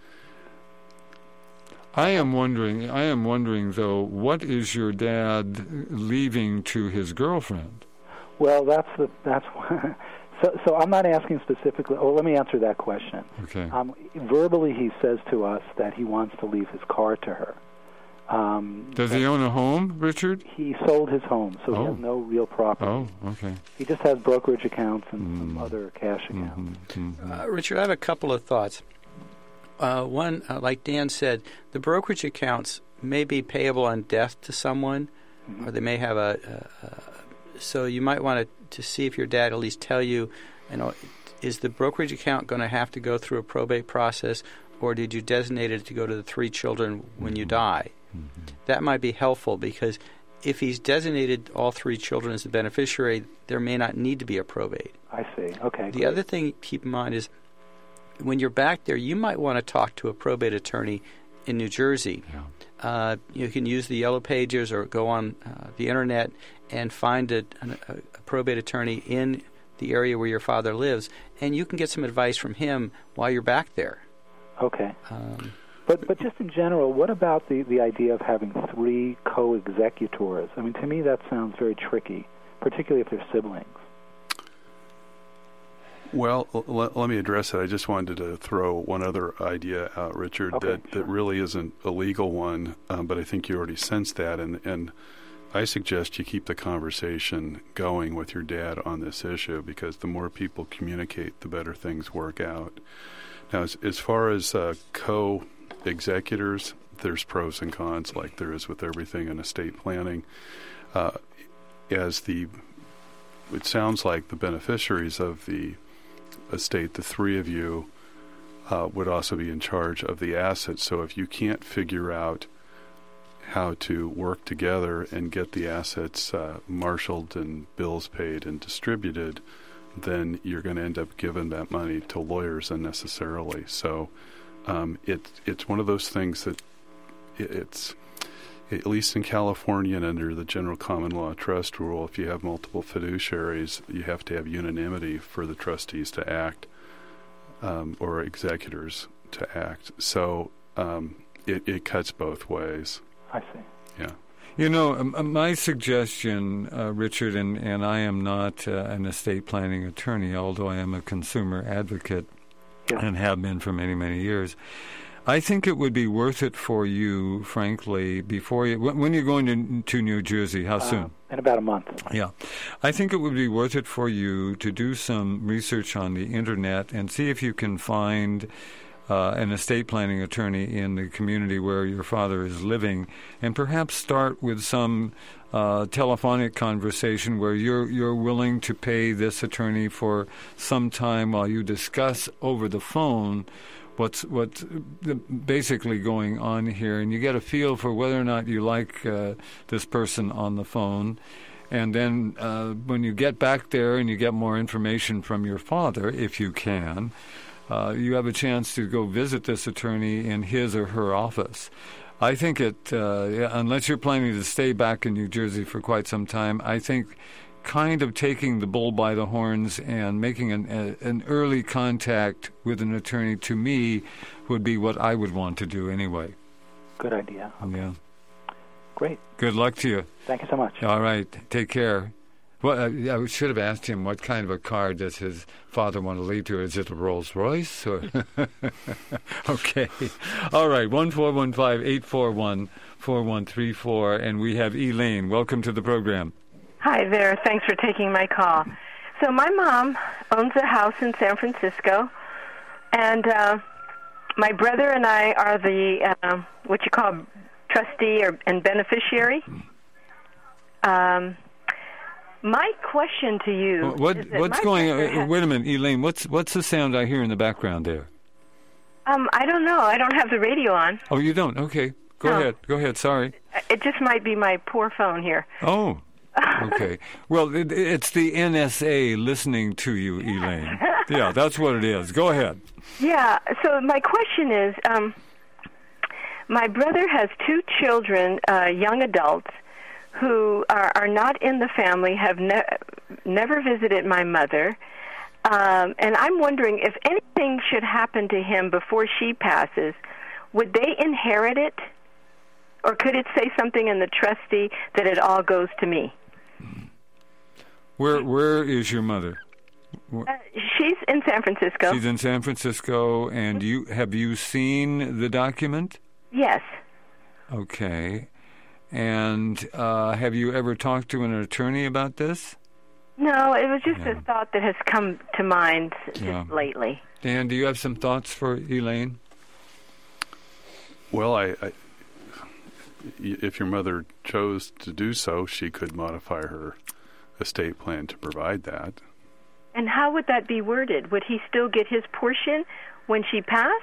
Speaker 1: I am wondering, I am wondering, though, what is your dad leaving to his girlfriend?
Speaker 5: Well, that's the that's so. So I'm not asking specifically. Oh, let me answer that question.
Speaker 1: Okay.
Speaker 5: Um, verbally, he says to us that he wants to leave his car to her. Um,
Speaker 1: Does he own a home, Richard?
Speaker 5: He sold his home, so
Speaker 1: Oh.
Speaker 5: he has no real property.
Speaker 1: Oh, okay.
Speaker 5: He just has brokerage accounts and
Speaker 1: Mm.
Speaker 5: some other cash accounts.
Speaker 1: Mhm, mhm.
Speaker 3: Uh, Richard, I have a couple of thoughts. Uh, one, uh, like Dan said, the brokerage accounts may be payable on death to someone,
Speaker 5: Mhm.
Speaker 3: or they may have a. a, a so you might want to to see if your dad at least tell you, you know, is the brokerage account going to have to go through a probate process, or did you designate it to go to the three children when you die?
Speaker 1: Mhm.
Speaker 3: That might be helpful because if he's designated all three children as the beneficiary, there may not need to be a probate.
Speaker 5: I see. Okay.
Speaker 3: The
Speaker 5: great.
Speaker 3: other thing to keep in mind is when you're back there, you might want to talk to a probate attorney in New Jersey.
Speaker 1: Yeah.
Speaker 3: Uh, you can use the Yellow Pages or go on uh, the Internet and find a, a, a probate attorney in the area where your father lives, and you can get some advice from him while you're back there.
Speaker 5: Okay.
Speaker 3: Um,
Speaker 5: But but just in general, what about the, the idea of having three co-executors? I mean, to me that sounds very tricky, particularly if they're siblings.
Speaker 2: Well, l- l- let me address it. I just wanted to throw one other idea out, Richard,
Speaker 5: Okay,
Speaker 2: that,
Speaker 5: sure.
Speaker 2: that really isn't a legal one, um, but I think you already sensed that, and, and I suggest you keep the conversation going with your dad on this issue, because the more people communicate, the better things work out. Now, as, as far as uh, co-executors, there's pros and cons, like there is with everything in estate planning. Uh, as the, it sounds like the beneficiaries of the estate, the three of you, uh, would also be in charge of the assets. So if you can't figure out how to work together and get the assets uh, marshaled and bills paid and distributed, then you're going to end up giving that money to lawyers unnecessarily. So um, it, it's one of those things that it, it's, at least in California and under the general common law trust rule, if you have multiple fiduciaries, you have to have unanimity for the trustees to act um, or executors to act. So um, it, it cuts both ways.
Speaker 5: I see.
Speaker 2: Yeah.
Speaker 1: You know, um, my suggestion, uh, Richard, and, and I am not uh, an estate planning attorney, although I am a consumer advocate
Speaker 5: Yeah.
Speaker 1: and have been for many, many years. I think it would be worth it for you, frankly, before you, when when you're going to, to New Jersey, how soon?
Speaker 5: Uh, in about a month.
Speaker 1: Yeah. I think it would be worth it for you to do some research on the Internet and see if you can find uh, an estate planning attorney in the community where your father is living, and perhaps start with some uh, telephonic conversation where you're you're willing to pay this attorney for some time while you discuss over the phone what's what's basically going on here, and you get a feel for whether or not you like uh, this person on the phone. And then uh, when you get back there and you get more information from your father, if you can, uh, you have a chance to go visit this attorney in his or her office. I think it, uh, unless you're planning to stay back in New Jersey for quite some time, I think kind of taking the bull by the horns and making an, a, an early contact with an attorney, to me, would be what I would want to do anyway.
Speaker 5: Good idea.
Speaker 1: Yeah.
Speaker 5: Great.
Speaker 1: Good luck to you.
Speaker 5: Thank you so much.
Speaker 1: All right. Take care. Well, uh, I should have asked him what kind of a car does his father want to leave to. Is it a Rolls Royce? Or okay. All right. one four one five, eight four one, four one three four. And we have Elaine. Welcome to the program.
Speaker 6: Hi there. Thanks for taking my call. So my mom owns a house in San Francisco, and uh, my brother and I are the uh, what you call trustee or and beneficiary. Um, My question to you
Speaker 1: What
Speaker 6: is that
Speaker 1: what's
Speaker 6: my
Speaker 1: going
Speaker 6: brother
Speaker 1: on?
Speaker 6: has-
Speaker 1: Wait a minute, Elaine. What's what's the sound I hear in the background there?
Speaker 6: Um, I don't know. I don't have the radio on.
Speaker 1: Oh, you don't? Okay. Go
Speaker 6: No.
Speaker 1: ahead. Go ahead. Sorry.
Speaker 6: It just might be my poor phone here.
Speaker 1: Oh. Okay. Well, it, it's the N S A listening to you, Elaine. Yeah, that's what it is. Go ahead.
Speaker 6: Yeah. So my question is, um, my brother has two children, uh, young adults, who are, are not in the family, have ne- never visited my mother. Um, and I'm wondering if anything should happen to him before she passes, would they inherit it? Or could it say something in the trustee that it all goes to me?
Speaker 1: Where Where is your mother?
Speaker 6: Uh, she's in San Francisco.
Speaker 1: She's in San Francisco, and you have you seen the document?
Speaker 6: Yes.
Speaker 1: Okay. And uh, have you ever talked to an attorney about this?
Speaker 6: No, it was just
Speaker 1: Yeah.
Speaker 6: a thought that has come to mind just
Speaker 1: Yeah.
Speaker 6: lately.
Speaker 1: Dan, do you have some thoughts for Elaine?
Speaker 2: Well, I, I, if your mother chose to do so, she could modify her estate plan to provide that.
Speaker 6: And how would that be worded? Would he still get his portion when she passed?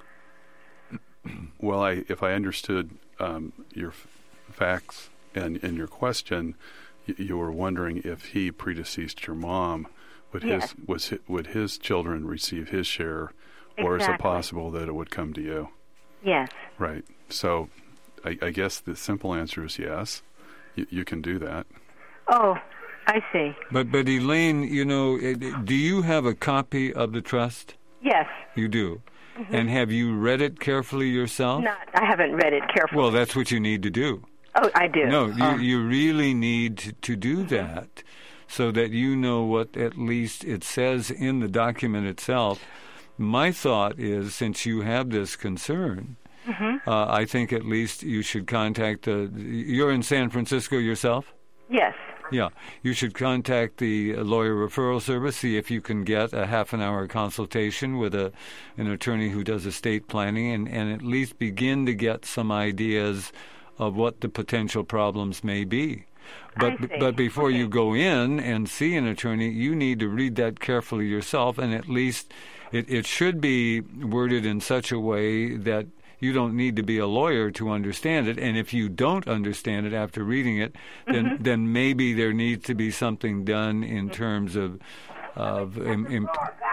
Speaker 2: Well, I, if I understood um, your f- facts and, and your question, y- you were wondering if he predeceased your mom, would
Speaker 6: Yes.
Speaker 2: his was hi- would his children receive his share, or is it
Speaker 6: Exactly.
Speaker 2: possible that it would come to you?
Speaker 6: Yes.
Speaker 2: Right. So, I, I guess the simple answer is yes. Y- you can do that.
Speaker 6: Oh, I see.
Speaker 1: But but Elaine, you know, it- do you have a copy of the trust?
Speaker 6: Yes.
Speaker 1: You do. And have you read it carefully yourself?
Speaker 6: Not. I haven't read it carefully.
Speaker 1: Well, that's what you need to do.
Speaker 6: Oh, I do.
Speaker 1: No, you,
Speaker 6: Oh.
Speaker 1: you really need to, to do that so that you know what at least it says in the document itself. My thought is, since you have this concern,
Speaker 6: Mm-hmm.
Speaker 1: uh, I think at least you should contact the. You're in San Francisco yourself?
Speaker 6: Yes.
Speaker 1: Yeah, you should contact the lawyer referral service, see if you can get a half an hour consultation with a an attorney who does estate planning, and, and at least begin to get some ideas of what the potential problems may be. But
Speaker 6: I see.
Speaker 1: but before
Speaker 6: Okay.
Speaker 1: you go in and see an attorney, you need to read that carefully yourself, and at least it, it should be worded in such a way that you don't need to be a lawyer to understand it. And if you don't understand it after reading it, then
Speaker 6: Mm-hmm.
Speaker 1: then maybe there needs to be something done in terms of of. Im, im,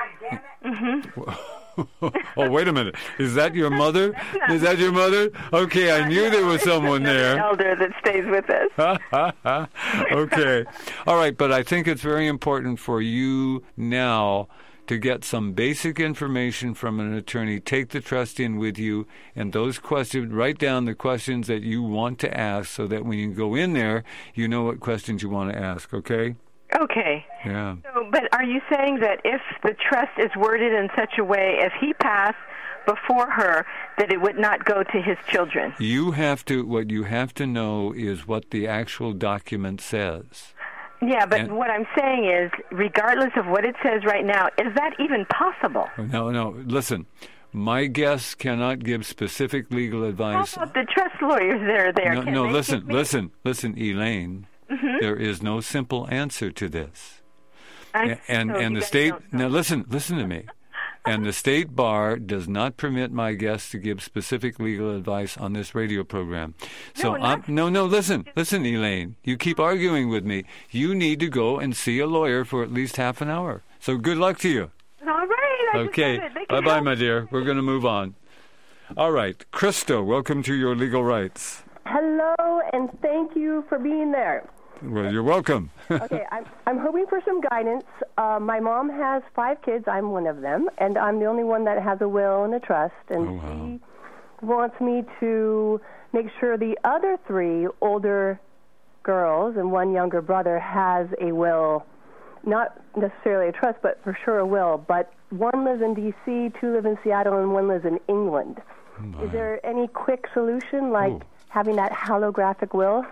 Speaker 1: oh, wait a minute! Is that your mother? Is that your mother? Okay, I knew there was someone there.
Speaker 6: Elder that stays with us.
Speaker 1: Okay. All right, but I think it's very important for you now to get some basic information from an attorney. Take the trust in with you, and those questions, write down the questions that you want to ask so that when you go in there, you know what questions you want to ask, okay?
Speaker 6: Okay.
Speaker 1: Yeah.
Speaker 6: So, but are you saying that if the trust is worded in such a way, if he passed before her, that it would not go to his children?
Speaker 1: You have to, what you have to know is what the actual document says.
Speaker 6: Yeah, but
Speaker 1: And-
Speaker 6: what I'm saying is, regardless of what it says right now, is that even possible?
Speaker 1: No, no, listen. My guests cannot give specific legal
Speaker 6: How
Speaker 1: advice.
Speaker 6: about the trust lawyers that are there?
Speaker 1: No,
Speaker 6: Can
Speaker 1: no
Speaker 6: they
Speaker 1: listen,
Speaker 6: give me-
Speaker 1: listen, listen, Elaine.
Speaker 6: Mm-hmm.
Speaker 1: There is no simple answer to this.
Speaker 6: I-
Speaker 1: A- and
Speaker 6: so
Speaker 1: and
Speaker 6: you
Speaker 1: the
Speaker 6: guys
Speaker 1: state
Speaker 6: don't know.
Speaker 1: now listen listen to me. And the state bar does not permit my guests to give specific legal advice on this radio program. So
Speaker 6: No,
Speaker 1: I'm,
Speaker 6: not-
Speaker 1: no, no, listen, listen, Elaine. You keep arguing with me. You need to go and see a lawyer for at least half an hour. So good luck to you.
Speaker 6: All right. I
Speaker 1: Okay.
Speaker 6: Just said it. They
Speaker 1: Bye
Speaker 6: can
Speaker 1: bye,
Speaker 6: help.
Speaker 1: my dear. We're going to move on. All right. Krista, welcome to Your Legal Rights.
Speaker 7: Hello, and thank you for being there.
Speaker 1: Well, you're welcome.
Speaker 7: Okay, I'm, I'm hoping for some guidance. Uh, my mom has five kids. I'm one of them, and I'm the only one that has a will and a trust. And
Speaker 1: Oh, wow.
Speaker 7: she wants me to make sure the other three older girls and one younger brother has a will, not necessarily a trust, but for sure a will. But one lives in D C, two live in Seattle, and one lives in England. Is there any quick solution, like
Speaker 1: Ooh.
Speaker 7: having that holographic will?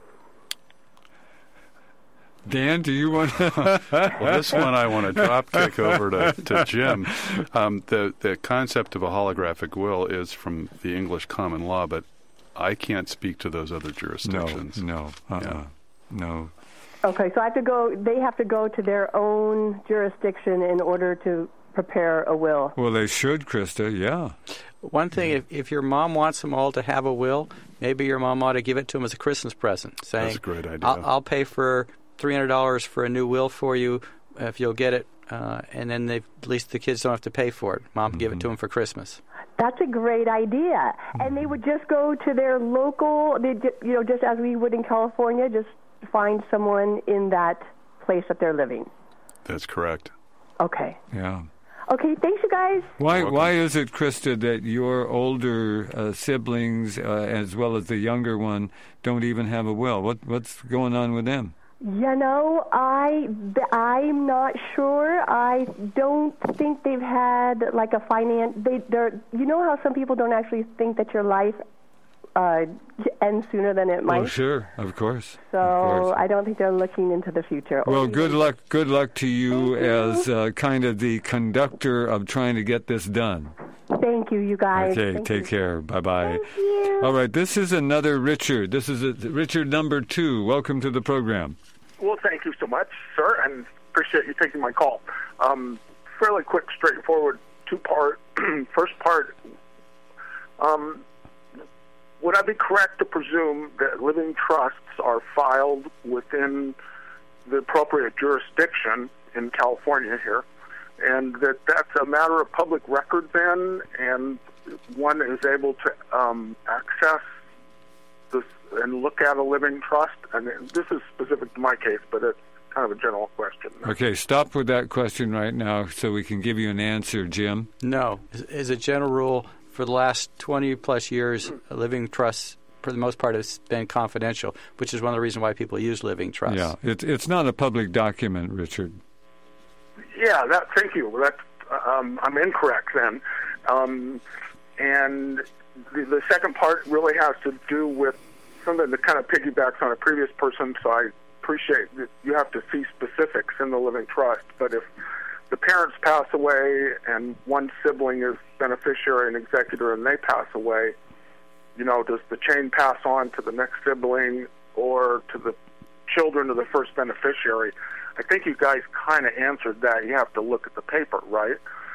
Speaker 1: Dan, do you want to?
Speaker 2: Well, this one I want to drop kick over to, to Jim. Um, the the concept of a holographic will is from the English common law, but I can't speak to those other
Speaker 1: No,
Speaker 2: jurisdictions.
Speaker 1: no, uh-uh.
Speaker 2: Yeah.
Speaker 1: no.
Speaker 7: Okay, so I have to go. They have to go to their own jurisdiction in order to prepare a will.
Speaker 1: Well, they should, Krista. Yeah.
Speaker 3: One thing, if, if your mom wants them all to have a will, maybe your mom ought to give it to them as a Christmas present, saying,
Speaker 2: That's a great idea.
Speaker 3: I'll, I'll pay for three hundred dollars for a new will for you if you'll get it, uh, and then they at least the kids don't have to pay for it. Mom, mm-hmm. give it to them for Christmas.
Speaker 7: That's a great idea. And they would just go to their local, they, you know, just as we would in California, just find someone in that place that they're living.
Speaker 2: That's correct.
Speaker 7: Okay.
Speaker 1: Yeah.
Speaker 7: Okay, thanks, you guys.
Speaker 1: Why Why is it, Krista, that your older uh, siblings, uh, as well as the younger one, don't even have a will? What What's going on with them?
Speaker 7: You know, I, I'm not sure. I don't think they've had, like, a finance... They, they're, you know how some people don't actually think that your life uh, ends sooner than it might?
Speaker 1: Oh, sure, of course.
Speaker 7: So
Speaker 1: of course.
Speaker 7: I don't think they're looking into the future.
Speaker 1: Well, good luck Good luck to you, you. as uh, kind of the conductor of trying to get this done.
Speaker 7: Thank you, you guys.
Speaker 1: Okay,
Speaker 7: Thank
Speaker 1: take
Speaker 7: you.
Speaker 1: care. Bye-bye.
Speaker 7: Thank you.
Speaker 1: All right, this is another Richard. This is a, Richard number two. Welcome to the program.
Speaker 8: Well, thank you so much, sir, and appreciate you taking my call. Um, fairly quick, straightforward, two-part. First part, um, would I be correct to presume that living trusts are filed within the appropriate jurisdiction in California here, and that that's a matter of public record then, and one is able to um, access this and look at a living trust? And this is specific to my case, but it's kind of a general question.
Speaker 1: Okay, stop with that question right now so we can give you an answer, Jim.
Speaker 3: No. As a general rule, for the last twenty-plus years, living trusts, for the most part, has been confidential, which is one of the reasons why people use living trusts.
Speaker 1: Yeah, it, it's not a public document, Richard.
Speaker 8: Yeah, that. Thank you. That's, um, I'm incorrect then. Um, and the, the second part really has to do with something that kind of piggybacks on a previous person, so I appreciate that you have to see specifics in the living trust. But if the parents pass away and one sibling is beneficiary and executor and they pass away, you know, does the chain pass on to the next sibling or to the children of the first beneficiary? I think you guys kind of answered that. You have to look at the paper, right?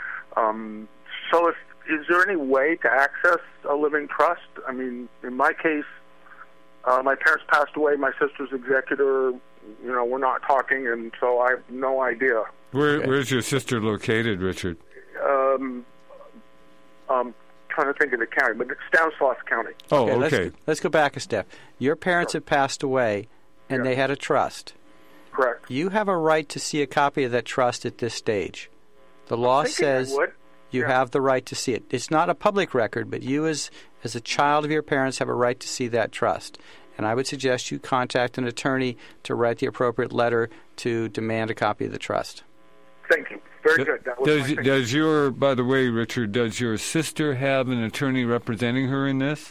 Speaker 8: Um, so if, is there any way to access a living trust? I mean, in my case, Uh, my parents passed away. My sister's executor, you know, we're not talking, and so I have no idea.
Speaker 1: Where, okay. Where's your sister located, Richard?
Speaker 8: Um, um, trying to think of the county, but it's Stanislaus County.
Speaker 1: Oh,
Speaker 3: okay.
Speaker 1: okay.
Speaker 3: Let's, let's go back a step. Your parents
Speaker 8: sure.
Speaker 3: have passed away, and
Speaker 8: yeah.
Speaker 3: they had a trust.
Speaker 8: Correct.
Speaker 3: You have a right to see a copy of that trust at this stage. The law says you
Speaker 8: yeah.
Speaker 3: have the right to see it. It's not a public record, but you as as a child of your parents have a right to see that trust. And I would suggest you contact an attorney to write the appropriate letter to demand a copy of the trust.
Speaker 8: Thank you. Very good. That was
Speaker 1: does,
Speaker 8: my
Speaker 1: does your, by the way, Richard, does your sister have an attorney representing her in this?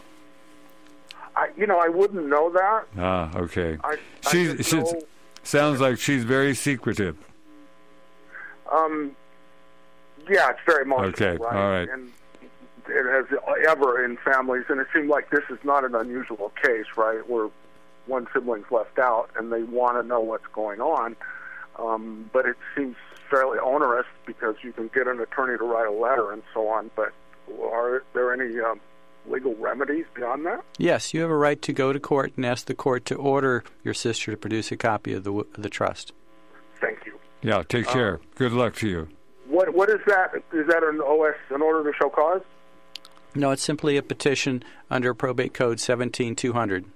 Speaker 8: I, you know, I wouldn't know that.
Speaker 1: Ah, okay.
Speaker 8: I,
Speaker 1: she's,
Speaker 8: I
Speaker 1: she's
Speaker 8: know,
Speaker 1: sounds like she's very secretive.
Speaker 8: Um, yeah, it's very emotional.
Speaker 1: Okay,
Speaker 8: right?
Speaker 1: all right.
Speaker 8: And it has ever in families, and it seems like this is not an unusual case, right, where one sibling's left out and they want to know what's going on. Um, but it seems fairly onerous because you can get an attorney to write a letter and so on. But are there any um, legal remedies beyond that?
Speaker 3: Yes, you have a right to go to court and ask the court to order your sister to produce a copy of the of the trust.
Speaker 8: Thank you.
Speaker 1: Yeah, take care. Uh, Good luck to you.
Speaker 8: What what is that? Is that an O S, an order to show cause?
Speaker 3: No, it's simply a petition under Probate Code seventeen two hundred.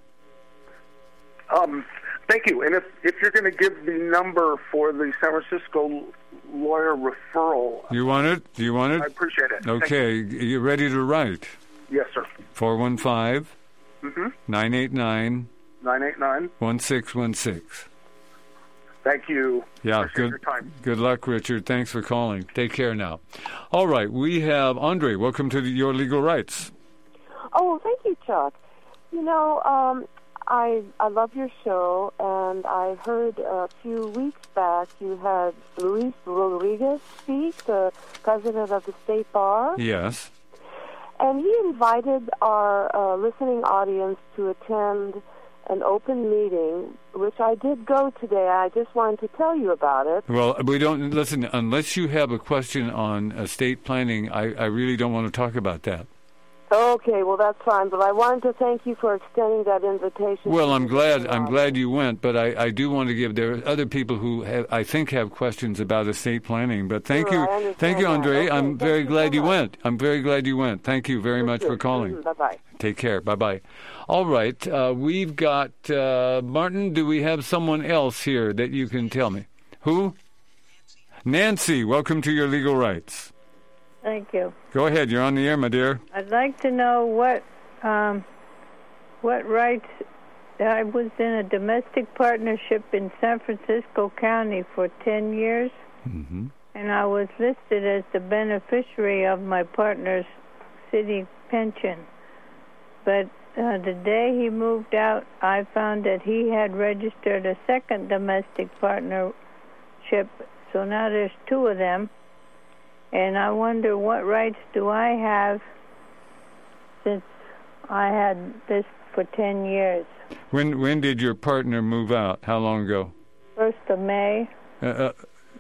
Speaker 8: Um, thank you. And if, if you're going to give the number for the San Francisco lawyer referral...
Speaker 1: You want it? Do you want it?
Speaker 8: I appreciate it.
Speaker 1: Okay.
Speaker 8: You.
Speaker 1: You ready to write?
Speaker 8: Yes, sir.
Speaker 1: four one five, nine eight nine,
Speaker 8: nine eight nine,
Speaker 1: one six one six.
Speaker 8: Thank you.
Speaker 1: Yeah,
Speaker 8: appreciate
Speaker 1: good,
Speaker 8: your time.
Speaker 1: Good luck, Richard. Thanks for calling. Take care now. All right, we have Andre. Welcome to the, Your Legal Rights.
Speaker 9: Oh, thank you, Chuck. You know, um, I I love your show, and I heard a few weeks back you had Luis Rodriguez speak, the president of the State Bar.
Speaker 1: Yes.
Speaker 9: And he invited our uh, listening audience to attend an open meeting, which I did go today. I just wanted to tell you about it.
Speaker 1: Well, we don't, listen, unless you have a question on estate planning, I, I really don't want to talk about that.
Speaker 9: Okay, well, that's fine, but I wanted to thank you for extending that invitation.
Speaker 1: Well, I'm glad I'm glad you went, but I, I do want to give, there are other people who have, I think have questions about estate planning, but thank
Speaker 9: Sure,
Speaker 1: you, thank you,
Speaker 9: that.
Speaker 1: Andre.
Speaker 9: Okay,
Speaker 1: I'm
Speaker 9: thank
Speaker 1: very
Speaker 9: you
Speaker 1: glad
Speaker 9: so
Speaker 1: you
Speaker 9: much.
Speaker 1: went. I'm very glad you went. Thank you very much
Speaker 9: Thank
Speaker 1: for
Speaker 9: you.
Speaker 1: calling.
Speaker 9: Mm, Bye-bye.
Speaker 1: Take care. Bye-bye. All right, uh, we've got, uh, Martin, do we have someone else here that you can tell me? Who? Nancy, welcome to Your Legal Rights.
Speaker 10: Thank you.
Speaker 1: Go ahead, you're on the air, my dear.
Speaker 10: I'd like to know what um, what rights. I was in a domestic partnership in San Francisco County for ten years,
Speaker 1: Mm-hmm.
Speaker 10: and I was listed as the beneficiary of my partner's city pension. But uh, the day he moved out, I found that he had registered a second domestic partnership, so now there's two of them. And I wonder what rights do I have since I had this for ten years.
Speaker 1: When when did your partner move out? How long ago?
Speaker 10: First of May.
Speaker 1: Uh, uh,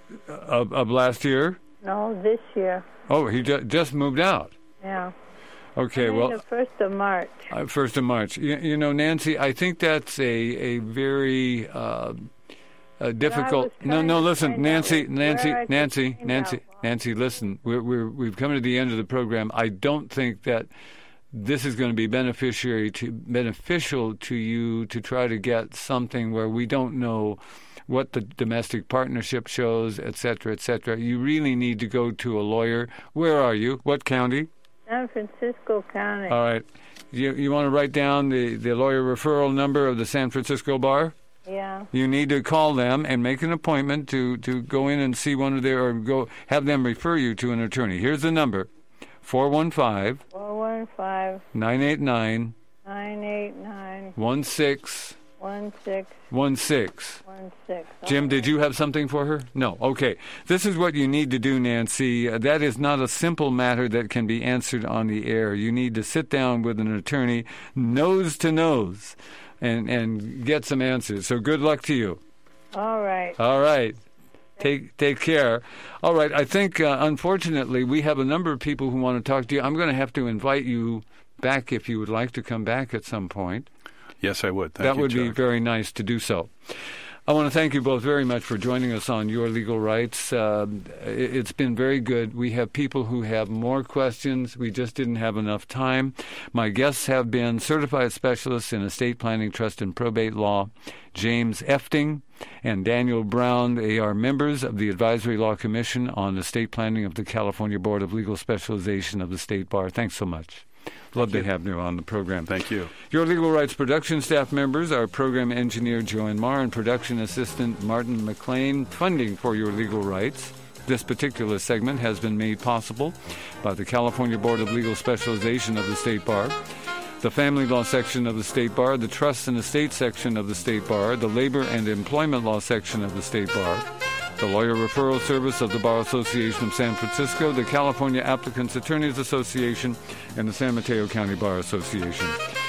Speaker 1: of, of last year?
Speaker 10: No, this year.
Speaker 1: Oh, he ju- just moved out.
Speaker 10: Yeah.
Speaker 1: Okay,
Speaker 10: I mean
Speaker 1: well,
Speaker 10: the first of March.
Speaker 1: uh, first of March. You, you know, Nancy, I think that's a a very uh, uh, difficult. No, no. Listen, Nancy, Nancy, Nancy, Nancy, Nancy. Listen, we're we're we've come to the end of the program. I don't think that this is going to be beneficiary to beneficial to you to try to get something where we don't know what the domestic partnership shows, et cetera, et cetera. You really need to go to a lawyer. Where are you? What county?
Speaker 10: San Francisco County.
Speaker 1: All right. You you want to write down the, the lawyer referral number of the San Francisco Bar?
Speaker 10: Yeah.
Speaker 1: You need to call them and make an appointment to, to go in and see one of their, or go have them refer you to an attorney. Here's the number, four one five,
Speaker 10: four one five,
Speaker 1: nine eight nine,
Speaker 10: nine eight nine,
Speaker 1: one six
Speaker 10: one six
Speaker 1: one six.
Speaker 10: one six.
Speaker 1: Jim, did you have something for her? No. Okay. This is what you need to do, Nancy. Uh, that is not a simple matter that can be answered on the air. You need to sit down with an attorney, nose to nose, and, and get some answers. So good luck to you.
Speaker 10: All right.
Speaker 1: All right. Take take care. All right. I think, uh, unfortunately, we have a number of people who want to talk to you. I'm going to have to invite you back if you would like to come back at some point.
Speaker 2: Yes, I would. Thank
Speaker 1: that
Speaker 2: you,
Speaker 1: would
Speaker 2: Chuck.
Speaker 1: be very nice to do so. I want to thank you both very much for joining us on Your Legal Rights. Uh, it, it's been very good. We have people who have more questions. We just didn't have enough time. My guests have been certified specialists in estate planning, trust, and probate law, James Efting and Daniel Brown. They are members of the Advisory Law Commission on Estate Planning of the California Board of Legal Specialization of the State Bar. Thanks so much. Love to have you on the program.
Speaker 2: Thank you.
Speaker 1: Your Legal Rights production staff members are program engineer Joanne Marr and production assistant Martin McLean. Funding for Your Legal Rights. This particular segment has been made possible by the California Board of Legal Specialization of the State Bar, the Family Law Section of the State Bar, the Trust and Estate Section of the State Bar, the Labor and Employment Law Section of the State Bar, the Lawyer Referral Service of the Bar Association of San Francisco, the California Applicants Attorneys Association, and the San Mateo County Bar Association.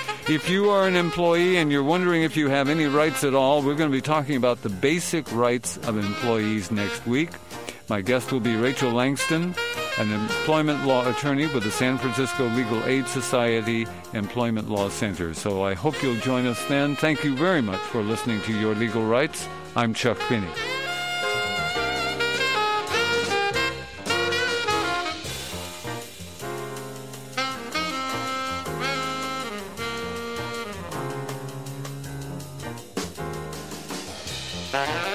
Speaker 1: If you are an employee and you're wondering if you have any rights at all, we're going to be talking about the basic rights of employees next week. My guest will be Rachel Langston, an employment law attorney with the San Francisco Legal Aid Society Employment Law Center. So I hope you'll join us then. Thank you very much for listening to Your Legal Rights. I'm Chuck Finney.
Speaker 11: Bye.